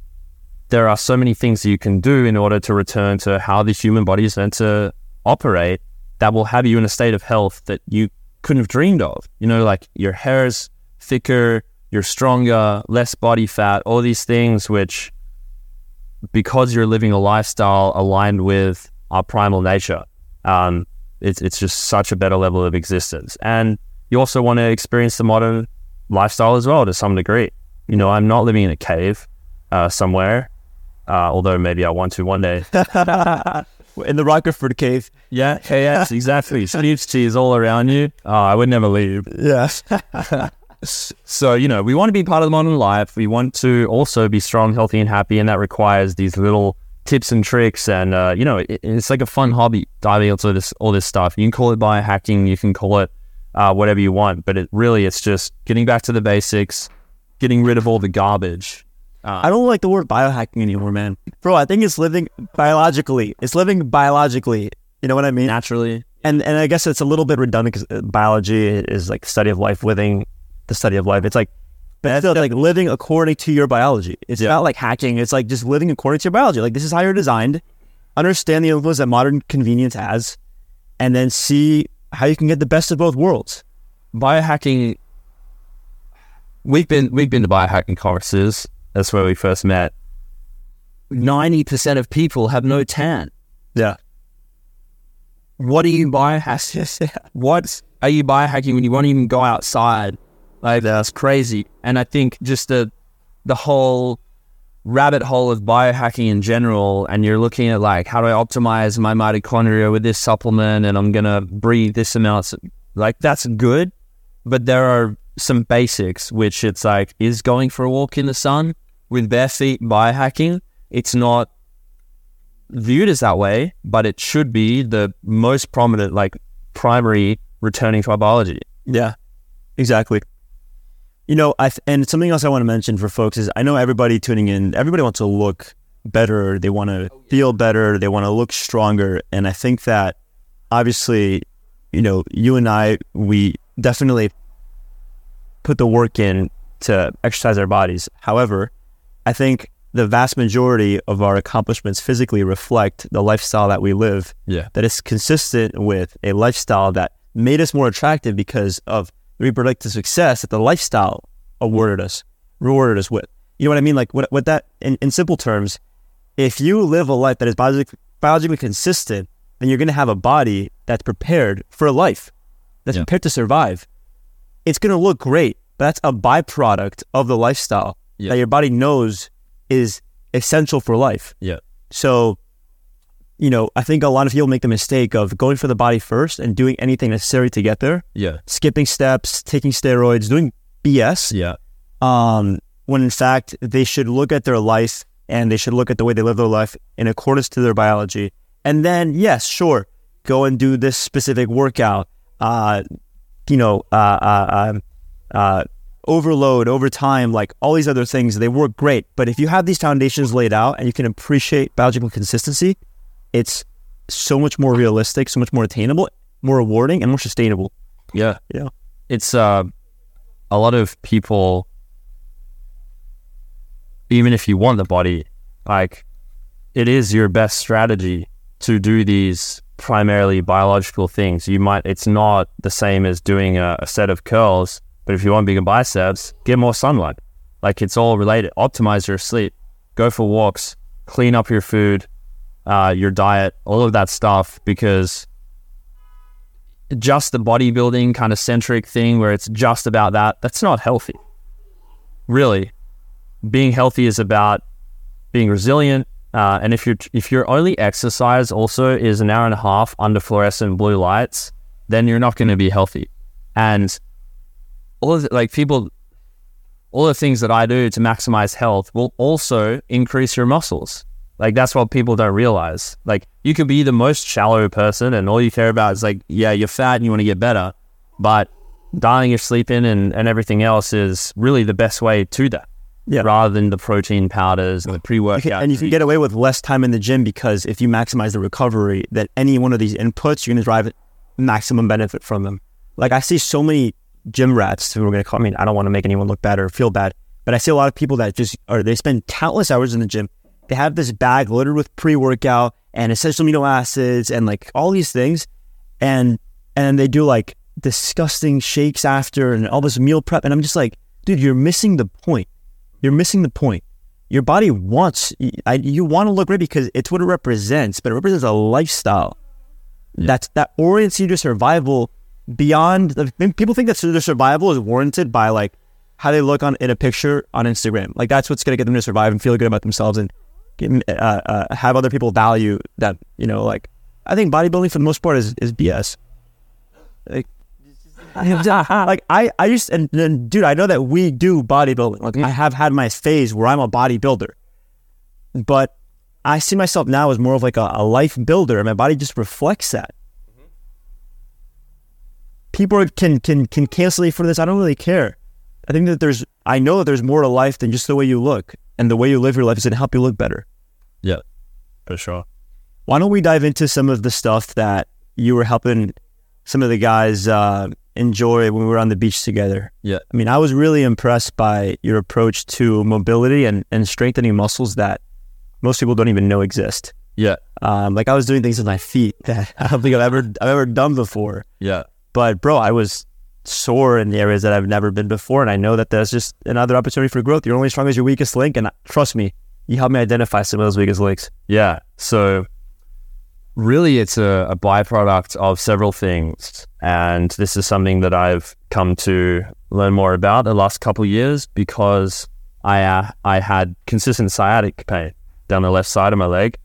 there are so many things you can do in order to return to how the human body is meant to operate that will have you in a state of health that you couldn't have dreamed of. You know, like your hair's thicker, you're stronger, less body fat, all these things which, because you're living a lifestyle aligned with our primal nature, um, it's it's just such a better level of existence. And you also want to experience the modern lifestyle as well to some degree. You know, I'm not living in a cave uh, somewhere, uh, although maybe I want to one day. In the Rockerford cave. Yeah, yes, exactly. Steve's cheese all around you. Oh, I would never leave. Yeah. So, you know, we want to be part of the modern life. We want to also be strong, healthy, and happy, and that requires these little tips and tricks. And, uh, you know, it, it's like a fun hobby, diving into this, all this stuff. You can call it biohacking, you can call it uh, whatever you want, but it really, it's just getting back to the basics, getting rid of all the garbage. Uh, I don't like the word biohacking anymore, man. Bro, I think it's living biologically. It's living biologically. You know what I mean? Naturally. And and I guess it's a little bit redundant because biology is like study of life, living the study of life. It's like, but it's still like living according to your biology. It's yeah. not like hacking. It's like just living according to your biology. Like, this is how you're designed. Understand the influence that modern convenience has, and then see how you can get the best of both worlds. Biohacking. We've been we've been to biohacking conferences. That's where we first met. ninety percent of people have no tan. Yeah. What are you biohacking? What are you biohacking when you won't even go outside? Like, that's crazy. And I think just the the whole rabbit hole of biohacking in general, and you're looking at like, how do I optimize my mitochondria with this supplement, and I'm gonna breathe this amount. Like, that's good, but there are some basics which it's like, is going for a walk in the sun with bare feet biohacking? It's not viewed as that way, but it should be the most prominent, like, primary returning to our biology. Yeah, exactly. You know, I th- and something else I want to mention for folks is, I know everybody tuning in, everybody wants to look better, they want to feel better, they want to look stronger, and I think that obviously, you know, you and I, we definitely put the work in to exercise our bodies. However, I think the vast majority of our accomplishments physically reflect the lifestyle that we live. Yeah. That is consistent with a lifestyle that made us more attractive because of the reproductive success that the lifestyle awarded us, rewarded us with. You know what I mean? Like, what, what that, in, in simple terms, if you live a life that is biologically, biologically consistent, then you're going to have a body that's prepared for life, that's yeah. prepared to survive. It's going to look great, but that's a byproduct of the lifestyle yeah. that your body knows is essential for life. Yeah. So, you know, I think a lot of people make the mistake of going for the body first and doing anything necessary to get there. Yeah. Skipping steps, taking steroids, doing B S. Yeah. Um, when in fact, they should look at their life and they should look at the way they live their life in accordance to their biology. And then, yes, sure, go and do this specific workout, uh, you know, uh, uh, uh, uh, overload, overtime, like all these other things, they work great. But if you have these foundations laid out and you can appreciate biological consistency, it's so much more realistic, so much more attainable, more rewarding, and more sustainable. Yeah. Yeah. It's uh, a lot of people, even if you want the body, like, it is your best strategy to do these primarily biological things. You might, it's not the same as doing a, a set of curls, but if you want bigger biceps, get more sunlight. Like, it's all related. Optimize your sleep, go for walks, clean up your food, uh, your diet, all of that stuff, because just the bodybuilding kind of centric thing where it's just about that, that's not healthy. Really, being healthy is about being resilient. Uh, and if you're if your only exercise also is an hour and a half under fluorescent blue lights, then you're not going to be healthy. And all of the, like people, all the things that I do to maximize health will also increase your muscles. Like, that's what people don't realize. Like, you could be the most shallow person and all you care about is like, yeah, you're fat and you want to get better, but dialing your sleep in and, and everything else is really the best way to that. Yeah. Rather than the protein powders and the pre-workout. And you can get away with less time in the gym because if you maximize the recovery, that any one of these inputs, you're going to drive maximum benefit from them. Like, I see so many gym rats who are going to call, I mean, I don't want to make anyone look bad or feel bad, but I see a lot of people that just, or they spend countless hours in the gym. They have this bag littered with pre-workout and essential amino acids and like all these things. And, and they do like disgusting shakes after and all this meal prep. And I'm just like, dude, you're missing the point. You're missing the point. Your body wants, I, you want to look great because it's what it represents, but it represents a lifestyle yeah. that's, that orients you to survival beyond, the, people think that their survival is warranted by like how they look on in a picture on Instagram. Like that's what's going to get them to survive and feel good about themselves and get, uh, uh, have other people value that, you know, like I think bodybuilding for the most part is, is B S. Like, like I, I just, and then dude, I know that we do bodybuilding. Like I have had my phase where I'm a bodybuilder, but I see myself now as more of like a, a life builder, and my body just reflects that. Mm-hmm. People can, can, can cancel me for this. I don't really care. I think that there's, I know that there's more to life than just the way you look, and the way you live your life is going to help you look better. Yeah, for sure. Why don't we dive into some of the stuff that you were helping some of the guys uh, enjoy when we were on the beach together? Yeah. I mean, I was really impressed by your approach to mobility and, and strengthening muscles that most people don't even know exist. Yeah. Um, like I was doing things with my feet that I don't think I've ever, I've ever done before. Yeah. But bro, I was sore in the areas that I've never been before. And I know that there's just another opportunity for growth. You're only as strong as your weakest link. And trust me, you helped me identify some of those weakest links. Yeah. So really it's a, a byproduct of several things. And this is something that I've come to learn more about the last couple of years because I, uh, I had consistent sciatic pain down the left side of my leg.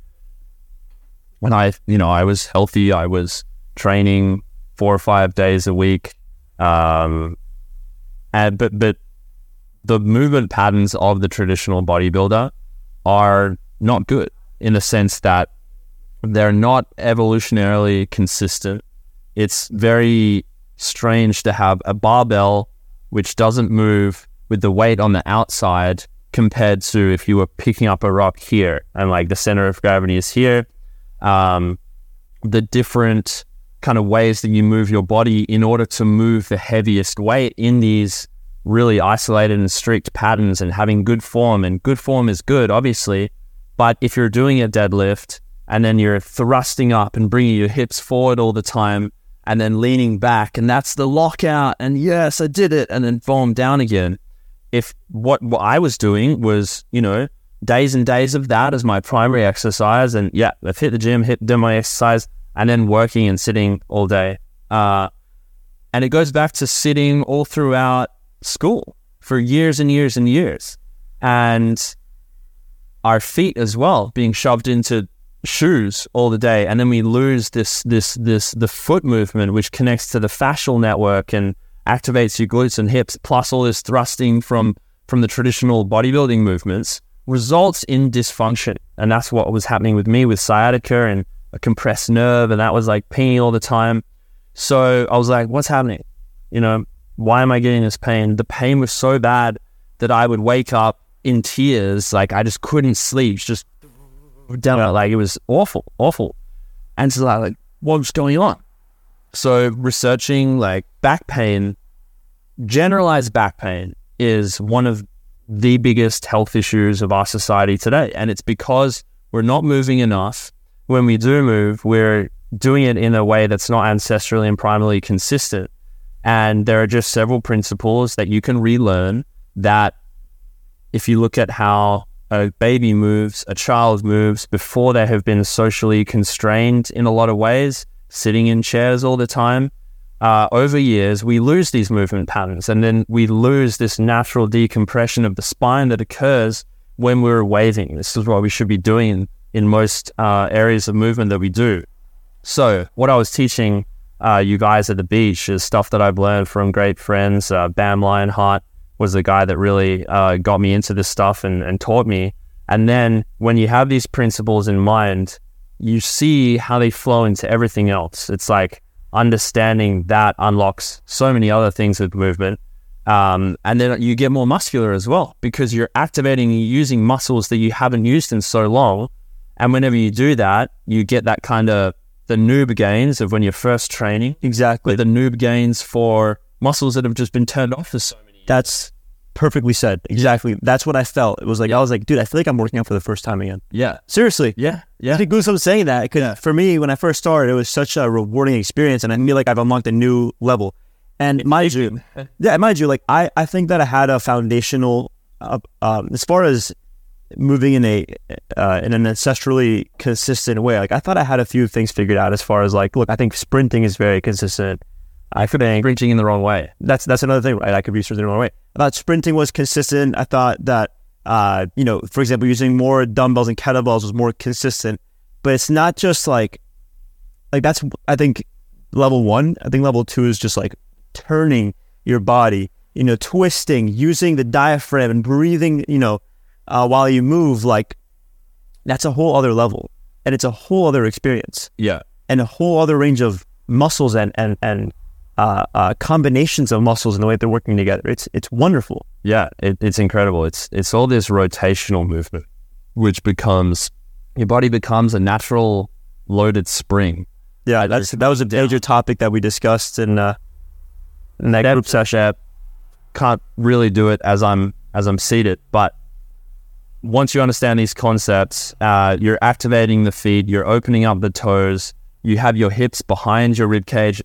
When I, you know, I was healthy, I was training four or five days a week. Um, and, but, but the movement patterns of the traditional bodybuilder are not good in the sense that they're not evolutionarily consistent. It's very strange to have a barbell which doesn't move with the weight on the outside compared to if you were picking up a rock here and like the center of gravity is here. Um, the different kind of ways that you move your body in order to move the heaviest weight in these really isolated and strict patterns and having good form. And good form is good, obviously, but if you're doing a deadlift and then you're thrusting up and bringing your hips forward all the time and then leaning back, and that's the lockout, and yes, I did it, and then form down again. If what, what I was doing was, you know, days and days of that as my primary exercise, and yeah, I've hit the gym, hit done my exercise, and then working and sitting all day. Uh, and it goes back to sitting all throughout school for years and years and years. And our feet as well, being shoved into shoes all the day. And then we lose this, this, this, the foot movement, which connects to the fascial network and activates your glutes and hips, plus all this thrusting from, from the traditional bodybuilding movements, results in dysfunction. And that's what was happening with me with sciatica and a compressed nerve, and that was like pinging all the time. So I was like, what's happening? You know, why am I getting this pain? The pain was so bad that I would wake up in tears, like I just couldn't sleep, just down, yeah. Like it was awful, awful. And so like, what's going on? So researching like back pain, generalized back pain is one of the biggest health issues of our society today. And it's because we're not moving enough. When we do move, we're doing it in a way that's not ancestrally and primarily consistent. And there are just several principles that you can relearn that if you look at how a baby moves, a child moves before they have been socially constrained in a lot of ways, sitting in chairs all the time, uh, over years, we lose these movement patterns. And then we lose this natural decompression of the spine that occurs when we're waving. This is what we should be doing in most uh, areas of movement that we do. So what I was teaching uh, you guys at the beach is stuff that I've learned from great friends. Uh, Bam Lionheart was the guy that really uh, got me into this stuff and, and taught me. And then when you have these principles in mind, you see how they flow into everything else. It's like understanding that unlocks so many other things with movement. Um, and then you get more muscular as well because you're activating and using muscles that you haven't used in so long. And whenever you do that, you get that kind of the noob gains of when you're first training. Exactly. The noob gains for muscles that have just been turned off for so many years. That's perfectly said. Exactly. That's what I felt. It was like, I was like, dude, I feel like I'm working out for the first time again. Yeah. Seriously. Yeah. Yeah. I think Goosebumps saying that because yeah. for me, when I first started, it was such a rewarding experience and I feel like I've unlocked a new level. And mind you, yeah, mind you, like I, I think that I had a foundational, uh, um, as far as moving in a uh, in an ancestrally consistent way. Like I thought I had a few things figured out as far as like, look, I think sprinting is very consistent. I could be sprinting in the wrong way. That's that's another thing, right? I could be sprinting the wrong way. I thought sprinting was consistent. I thought that, uh, you know, for example, using more dumbbells and kettlebells was more consistent. But it's not just like, like that's, I think, level one. I think level two is just like turning your body, you know, twisting, using the diaphragm and breathing, you know, uh, while you move. Like, that's a whole other level. And it's a whole other experience. Yeah. And a whole other range of muscles and, and, and, Uh, uh, combinations of muscles and the way they're working together. It's it's wonderful. Yeah, it, it's incredible. It's it's all this rotational movement, which becomes, your body becomes a natural loaded spring. Yeah, that's that was a major topic that we discussed in, uh, in that, that group session. Can't really do it as I'm as I'm seated, but once you understand these concepts, uh, you're activating the feet, you're opening up the toes, you have your hips behind your rib cage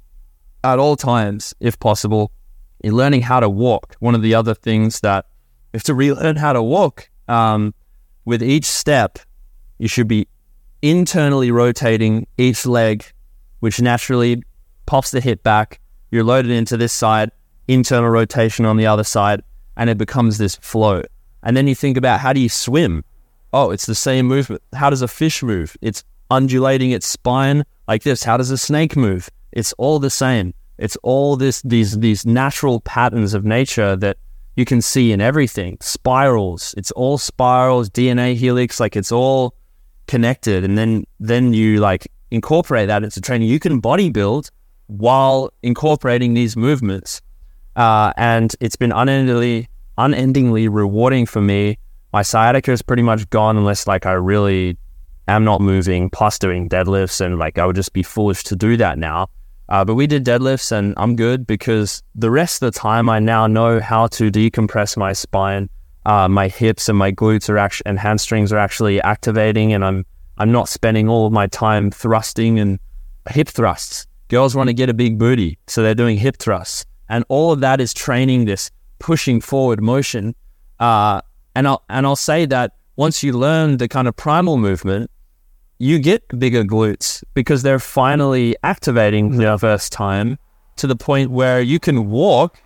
at all times, if possible. You're learning how to walk. One of the other things that you have to relearn how to walk. Um, with each step, you should be internally rotating each leg, which naturally pops the hip back. You're loaded into this side, internal rotation on the other side, and it becomes this flow. And then you think about, how do you swim? Oh, it's the same movement. How does a fish move? It's undulating its spine like this. How does a snake move? It's all the same. It's all this these these natural patterns of nature that you can see in everything. Spirals. It's all spirals, D N A helix, like it's all connected. And then then you like incorporate that into training. You can bodybuild while incorporating these movements. Uh, and it's been unendingly unendingly rewarding for me. My sciatica is pretty much gone unless like I really am not moving, plus doing deadlifts, and like I would just be foolish to do that now. Uh, but we did deadlifts and I'm good, because the rest of the time I now know how to decompress my spine. Uh, my hips and my glutes are actually, and hamstrings are actually activating, and I'm I'm not spending all of my time thrusting and hip thrusts. Girls want to get a big booty, so they're doing hip thrusts, and all of that is training this pushing forward motion. Uh, and I'll and I'll say that once you learn the kind of primal movement, you get bigger glutes because they're finally activating for the first time, to the point where you can walk.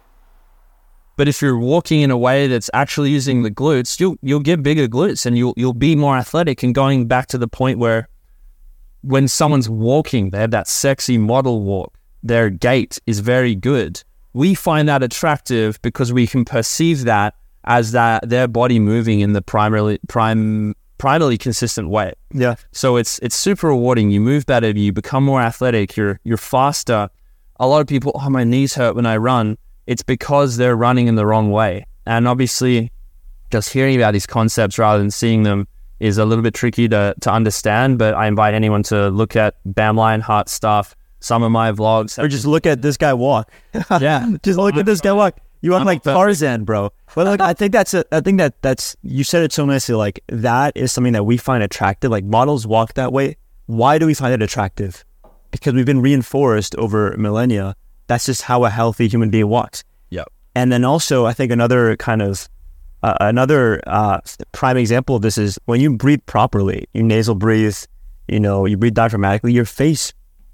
But if you're walking in a way that's actually using the glutes, you'll you'll get bigger glutes, and you'll you'll be more athletic. And going back to the point where when someone's walking, they have that sexy model walk, their gait is very good. We find that attractive because we can perceive that as that their body moving in the primarily prime primarily consistent way. Yeah. So it's it's super rewarding. You move better, you become more athletic, you're you're faster. A lot of people, oh, my knees hurt when I run. It's because they're running in the wrong way. And obviously, just hearing about these concepts rather than seeing them is a little bit tricky to to understand. But I invite anyone to look at Bam Lionheart stuff, some of my vlogs, or just look at this guy walk. Yeah, just look at this guy walk. You walk like Tarzan, bro. But like, I think that's a, I think that that's, you said it so nicely. Like, that is something that we find attractive. Like, models walk that way. Why do we find it attractive? Because we've been reinforced over millennia. That's just how a healthy human being walks. Yeah. And then also, I think another kind of, uh, another uh, prime example of this is when you breathe properly, you nasal breathe, you know, you breathe diaphragmatically, your face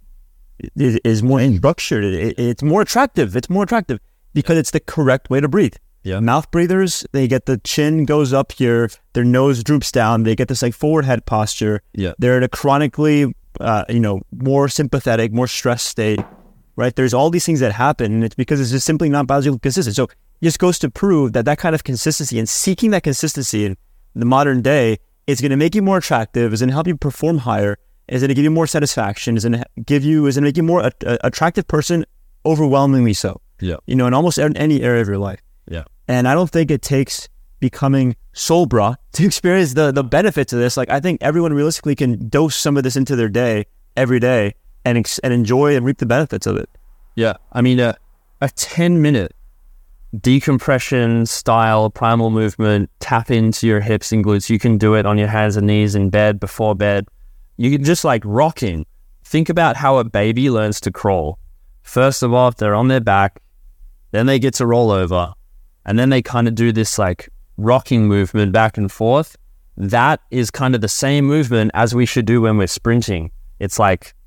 is, is more structured. It, it's more attractive. It's more attractive. Because it's the correct way to breathe. Yeah. Mouth breathers, they get the chin goes up here, their nose droops down, they get this like forward head posture. Yeah. They're in a chronically, uh, you know, more sympathetic, more stressed state, right? There's all these things that happen, and it's because it's just simply not biologically consistent. So it just goes to prove that that kind of consistency and seeking that consistency in the modern day is going to make you more attractive, is going to help you perform higher, is going to give you more satisfaction, is going to give you, is going to make you more a, a attractive person, overwhelmingly so. Yeah. You know, in almost any area of your life. Yeah. And I don't think it takes becoming soul bra to experience the, the benefits of this. Like, I think everyone realistically can dose some of this into their day every day and ex- and enjoy and reap the benefits of it. Yeah. I mean, a, a ten minute decompression style primal movement, tap into your hips and glutes. You can do it on your hands and knees in bed, before bed. You can just like rocking. Think about how a baby learns to crawl. First of all, if they're on their back, then they get to roll over, and then they kind of do this like rocking movement back and forth. That is kind of the same movement as we should do when we're sprinting. It's like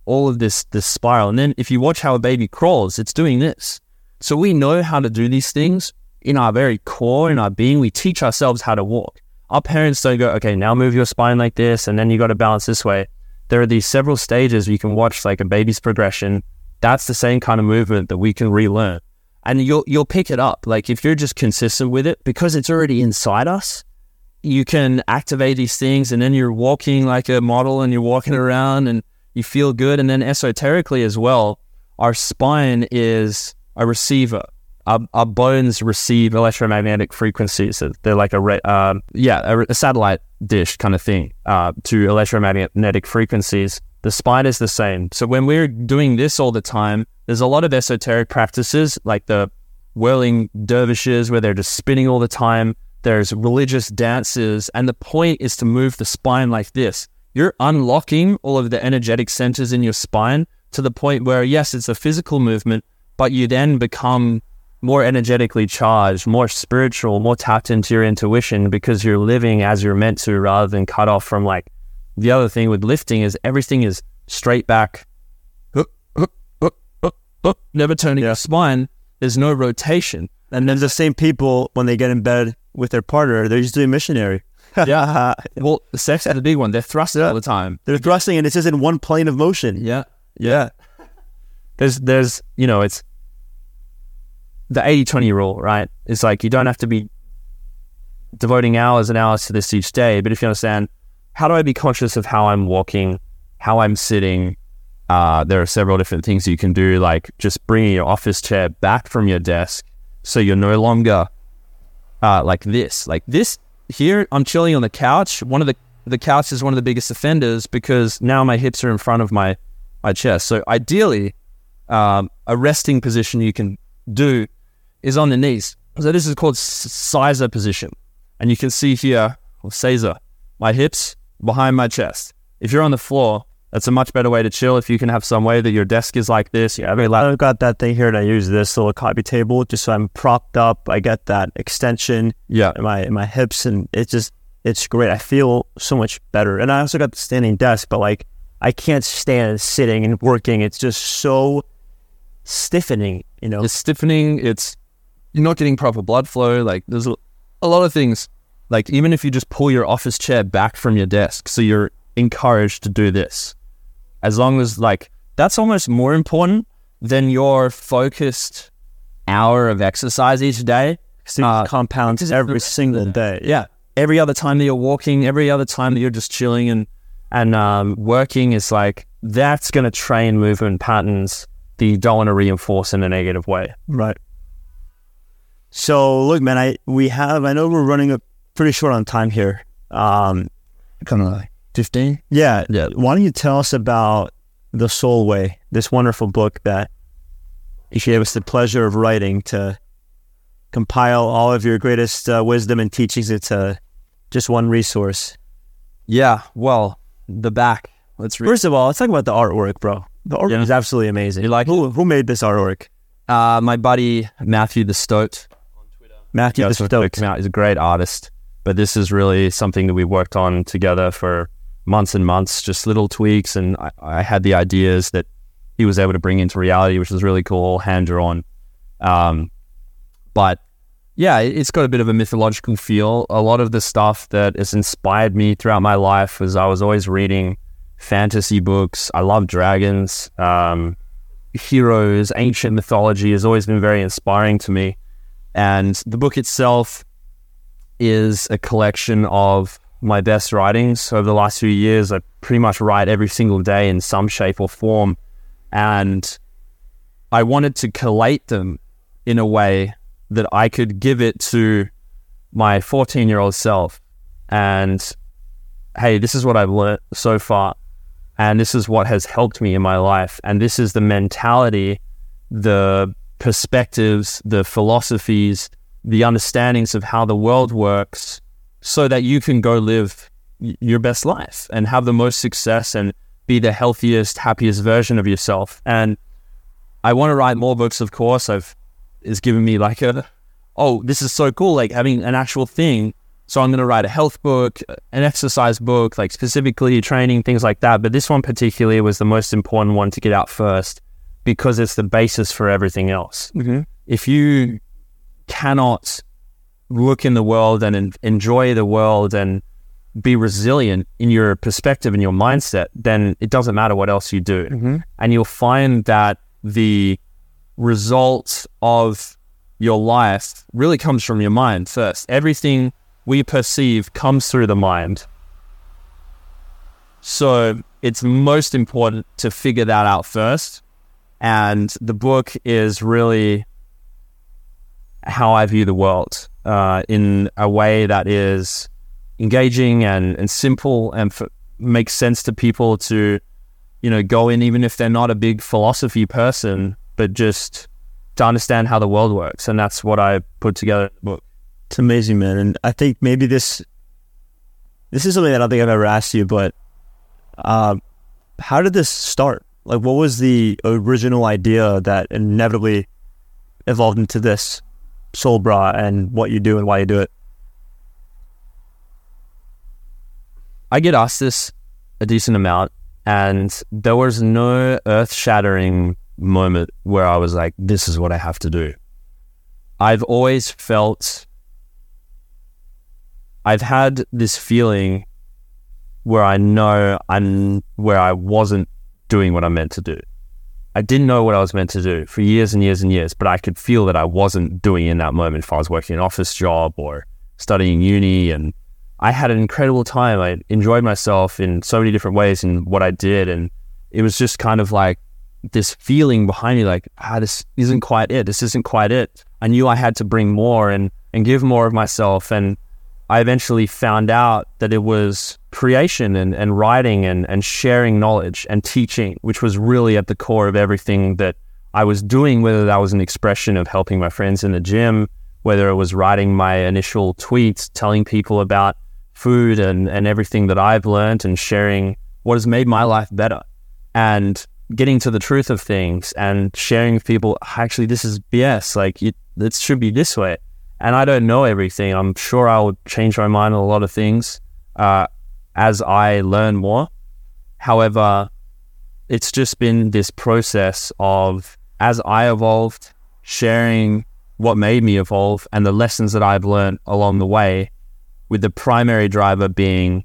all of this this spiral. And then if you watch how a baby crawls, it's doing this. So we know how to do these things in our very core, in our being. We teach ourselves how to walk. Our parents don't go, okay, now move your spine like this, and then you got to balance this way. There are these several stages where you can watch like a baby's progression. That's the same kind of movement that we can relearn. And you'll you'll pick it up. Like if you're just consistent with it, because it's already inside us, you can activate these things, and then you're walking like a model and you're walking around and you feel good. And then esoterically as well, our spine is a receiver. Our, our bones receive electromagnetic frequencies. They're like a, re- uh, yeah, a, a satellite dish kind of thing uh, to electromagnetic frequencies. The spine is the same. So when we're doing this all the time, there's a lot of esoteric practices like the whirling dervishes where they're just spinning all the time. There's religious dances. And the point is to move the spine like this. You're unlocking all of the energetic centers in your spine to the point where, yes, it's a physical movement, but you then become more energetically charged, more spiritual, more tapped into your intuition because you're living as you're meant to rather than cut off from like the other thing with lifting is everything is straight back, uh, uh, uh, uh, uh, never turning yeah. your spine. There's no rotation. And then the same people, when they get in bed with their partner, they're usually missionary. yeah. Well, the sex is the big one. They're thrusting yeah. all the time. They're thrusting and it's just in one plane of motion. Yeah. Yeah. There's, there's, you know, it's the eighty twenty rule, right? It's like you don't have to be devoting hours and hours to this each day. But if you understand, how do I be conscious of how I'm walking, how I'm sitting? Uh, there are several different things you can do, like just bringing your office chair back from your desk so you're no longer uh, like this. Like this here, I'm chilling on the couch. One of the, the couch is one of the biggest offenders because now my hips are in front of my, my chest. So ideally, um, a resting position you can do is on the knees. So this is called Caesar position. And you can see here, or Caesar, my hips behind my chest. If you're on the floor, that's a much better way to chill. If you can have some way that your desk is like this. Yeah, I've got that thing here and I use this little coffee table just so I'm propped up. I get that extension yeah. in my in my hips and it's just, it's great. I feel so much better. And I also got the standing desk, but like I can't stand sitting and working. It's just so stiffening, you know. It's stiffening. It's, you're not getting proper blood flow. Like there's a, a lot of things. Like even if you just pull your office chair back from your desk, so you're encouraged to do this. As long as like, that's almost more important than your focused hour of exercise each day. So uh, compounds every single day. Yeah. Every other time that you're walking, every other time that you're just chilling and, and um, working is like, that's going to train movement patterns that you don't want to reinforce in a negative way. Right. So look, man, I, we have, I know we're running a pretty short on time here. Um, kind of like fifteen? Yeah. Yeah. Why don't you tell us about The Soul Way, this wonderful book that you gave us the pleasure of writing to compile all of your greatest uh, wisdom and teachings into just one resource. Yeah. Well, the back. Let's read. First of all, let's talk about the artwork, bro. The artwork yeah. is absolutely amazing. You like who, who made this artwork? Uh, my buddy, Matthew the Stoked. On Twitter. Matthew the Stoked. He's a great artist. But this is really something that we worked on together for months and months, just little tweaks. And I, I had the ideas that he was able to bring into reality, which was really cool, hand-drawn. Um, but yeah, it's got a bit of a mythological feel. A lot of the stuff that has inspired me throughout my life was I was always reading fantasy books. I love dragons, um, heroes, ancient mythology has always been very inspiring to me. And the book itself is a collection of my best writings over the last few years. I pretty much write every single day in some shape or form. And I wanted to collate them in a way that I could give it to my fourteen-year-old self. And, hey, this is what I've learned so far. And this is what has helped me in my life. And this is the mentality, the perspectives, the philosophies, the understandings of how the world works so that you can go live y- your best life and have the most success and be the healthiest, happiest version of yourself. And I want to write more books, of course. I've, it's given me like a, oh, this is so cool, like having an actual thing So I'm going to write a health book, an exercise book, like specifically training, things like that. But this one particularly was the most important one to get out first because it's the basis for everything else. Mm-hmm. If you cannot look in the world and en- enjoy the world and be resilient in your perspective and your mindset, then it doesn't matter what else you do. Mm-hmm. And you'll find that the result of your life really comes from your mind first. Everything we perceive comes through the mind. So it's most important to figure that out first. And the book is really how I view the world uh, in a way that is engaging and, and simple and f- makes sense to people to, you know, go in, even if they're not a big philosophy person, but just to understand how the world works. And that's what I put together in the book. It's amazing, man. And I think maybe this, this is something that I don't think I've ever asked you, but uh, how did this start? Like, what was the original idea that inevitably evolved into this Soul Bra and what you do and why you do it? I get asked this a decent amount, and there was no earth-shattering moment where I was like, this is what I have to do. I've always felt, I've had this feeling where I know I'm, where I wasn't doing what I'm meant to do. I didn't know what I was meant to do for years and years and years, but I could feel that I wasn't doing in that moment if I was working an office job or studying uni. And I had an incredible time. I enjoyed myself in so many different ways in what I did. And it was just kind of like this feeling behind me, like, ah, this isn't quite it. This isn't quite it. I knew I had to bring more and, and give more of myself. And I eventually found out that it was creation and, and writing and, and sharing knowledge and teaching, which was really at the core of everything that I was doing, whether that was an expression of helping my friends in the gym, whether it was writing my initial tweets, telling people about food and, and everything that I've learned and sharing what has made my life better and getting to the truth of things and sharing with people, actually, this is B S. Like, it, it should be this way. And I don't know everything. I'm sure I'll change my mind on a lot of things uh, as I learn more. However, it's just been this process of, as I evolved, sharing what made me evolve and the lessons that I've learned along the way, with the primary driver being,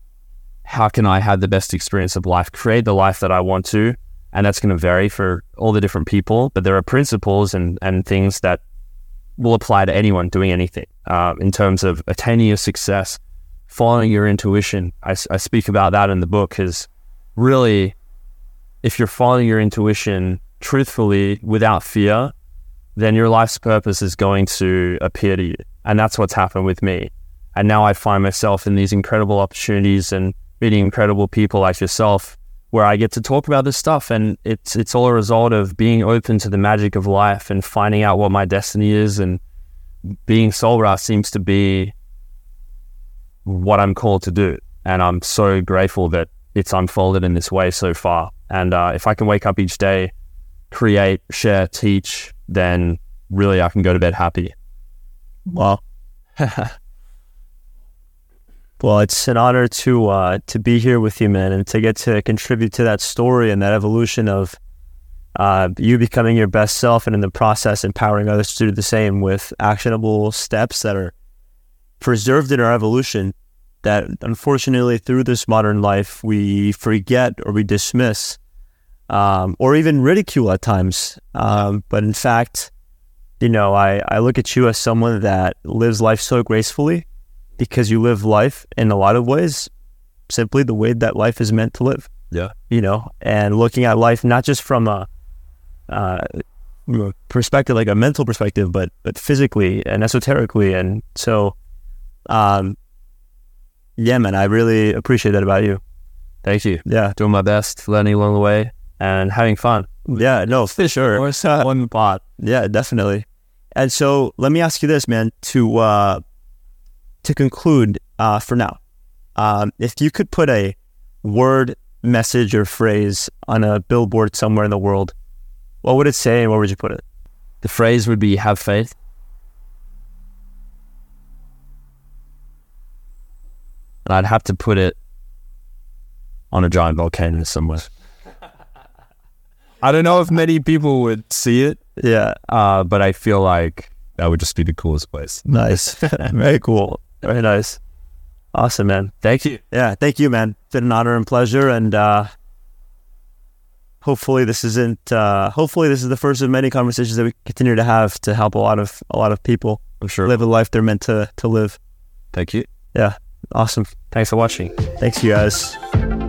how can I have the best experience of life, create the life that I want to? And that's going to vary for all the different people, but there are principles and, and things that will apply to anyone doing anything uh, in terms of attaining your success, following your intuition. I, I speak about that in the book, because really, if you're following your intuition truthfully without fear, then your life's purpose is going to appear to you. And that's what's happened with me. And now I find myself in these incredible opportunities and meeting incredible people like yourself, where I get to talk about this stuff. And it's it's all a result of being open to the magic of life and finding out what my destiny is. And being Soul Bra seems to be what I'm called to do. And I'm so grateful that it's unfolded in this way so far. And uh, if I can wake up each day, create, share, teach, then really I can go to bed happy. Wow. Well, it's an honor to uh, to be here with you, man, and to get to contribute to that story and that evolution of uh, you becoming your best self, and in the process empowering others to do the same with actionable steps that are preserved in our evolution that unfortunately through this modern life we forget or we dismiss um, or even ridicule at times. Um, but in fact, you know, I, I look at you as someone that lives life so gracefully, because you live life in a lot of ways simply the way that life is meant to live. Yeah. You know, and looking at life not just from a uh, perspective, like a mental perspective, but but physically and esoterically. And so, um, yeah, man, I really appreciate that about you. Thank you. Yeah. Doing my best, learning along the way, and having fun. Yeah, no, for sure. Or one part. Yeah, definitely. And so let me ask you this, man, to uh, to conclude uh, for now. Um, if you could put a word, message, or phrase on a billboard somewhere in the world, what would it say and where would you put it? The phrase would be, have faith. and I'd have to put it on a giant volcano somewhere. I don't know if many people would see it. Yeah. Uh, but I feel like that would just be the coolest place. Nice. Very cool. Very nice. Awesome, man. Thank you. Yeah, thank you, man. It's been an honor and pleasure. And uh, hopefully this isn't, uh, hopefully this is the first of many conversations that we continue to have to help a lot of, a lot of people I'm sure. live a life they're meant to, to live. Thank you. Yeah. Awesome. Thanks for watching. Thanks, you guys.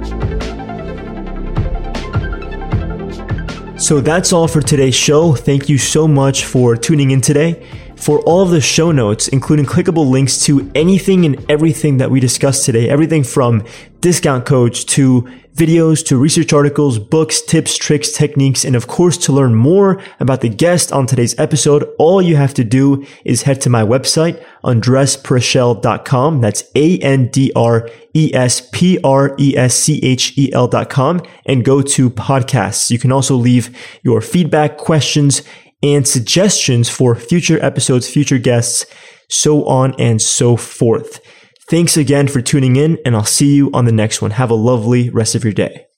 So that's all for today's show. Thank you so much for tuning in today. For all of the show notes, including clickable links to anything and everything that we discussed today, everything from discount codes to videos to research articles, books, tips, tricks, techniques, and of course, to learn more about the guest on today's episode, all you have to do is head to my website, andres preschel dot com. That's A N D R E S P R E S C H E L dot com, and go to podcasts. You can also leave your feedback, questions, and suggestions for future episodes, future guests, so on and so forth. Thanks again for tuning in, and I'll see you on the next one. Have a lovely rest of your day.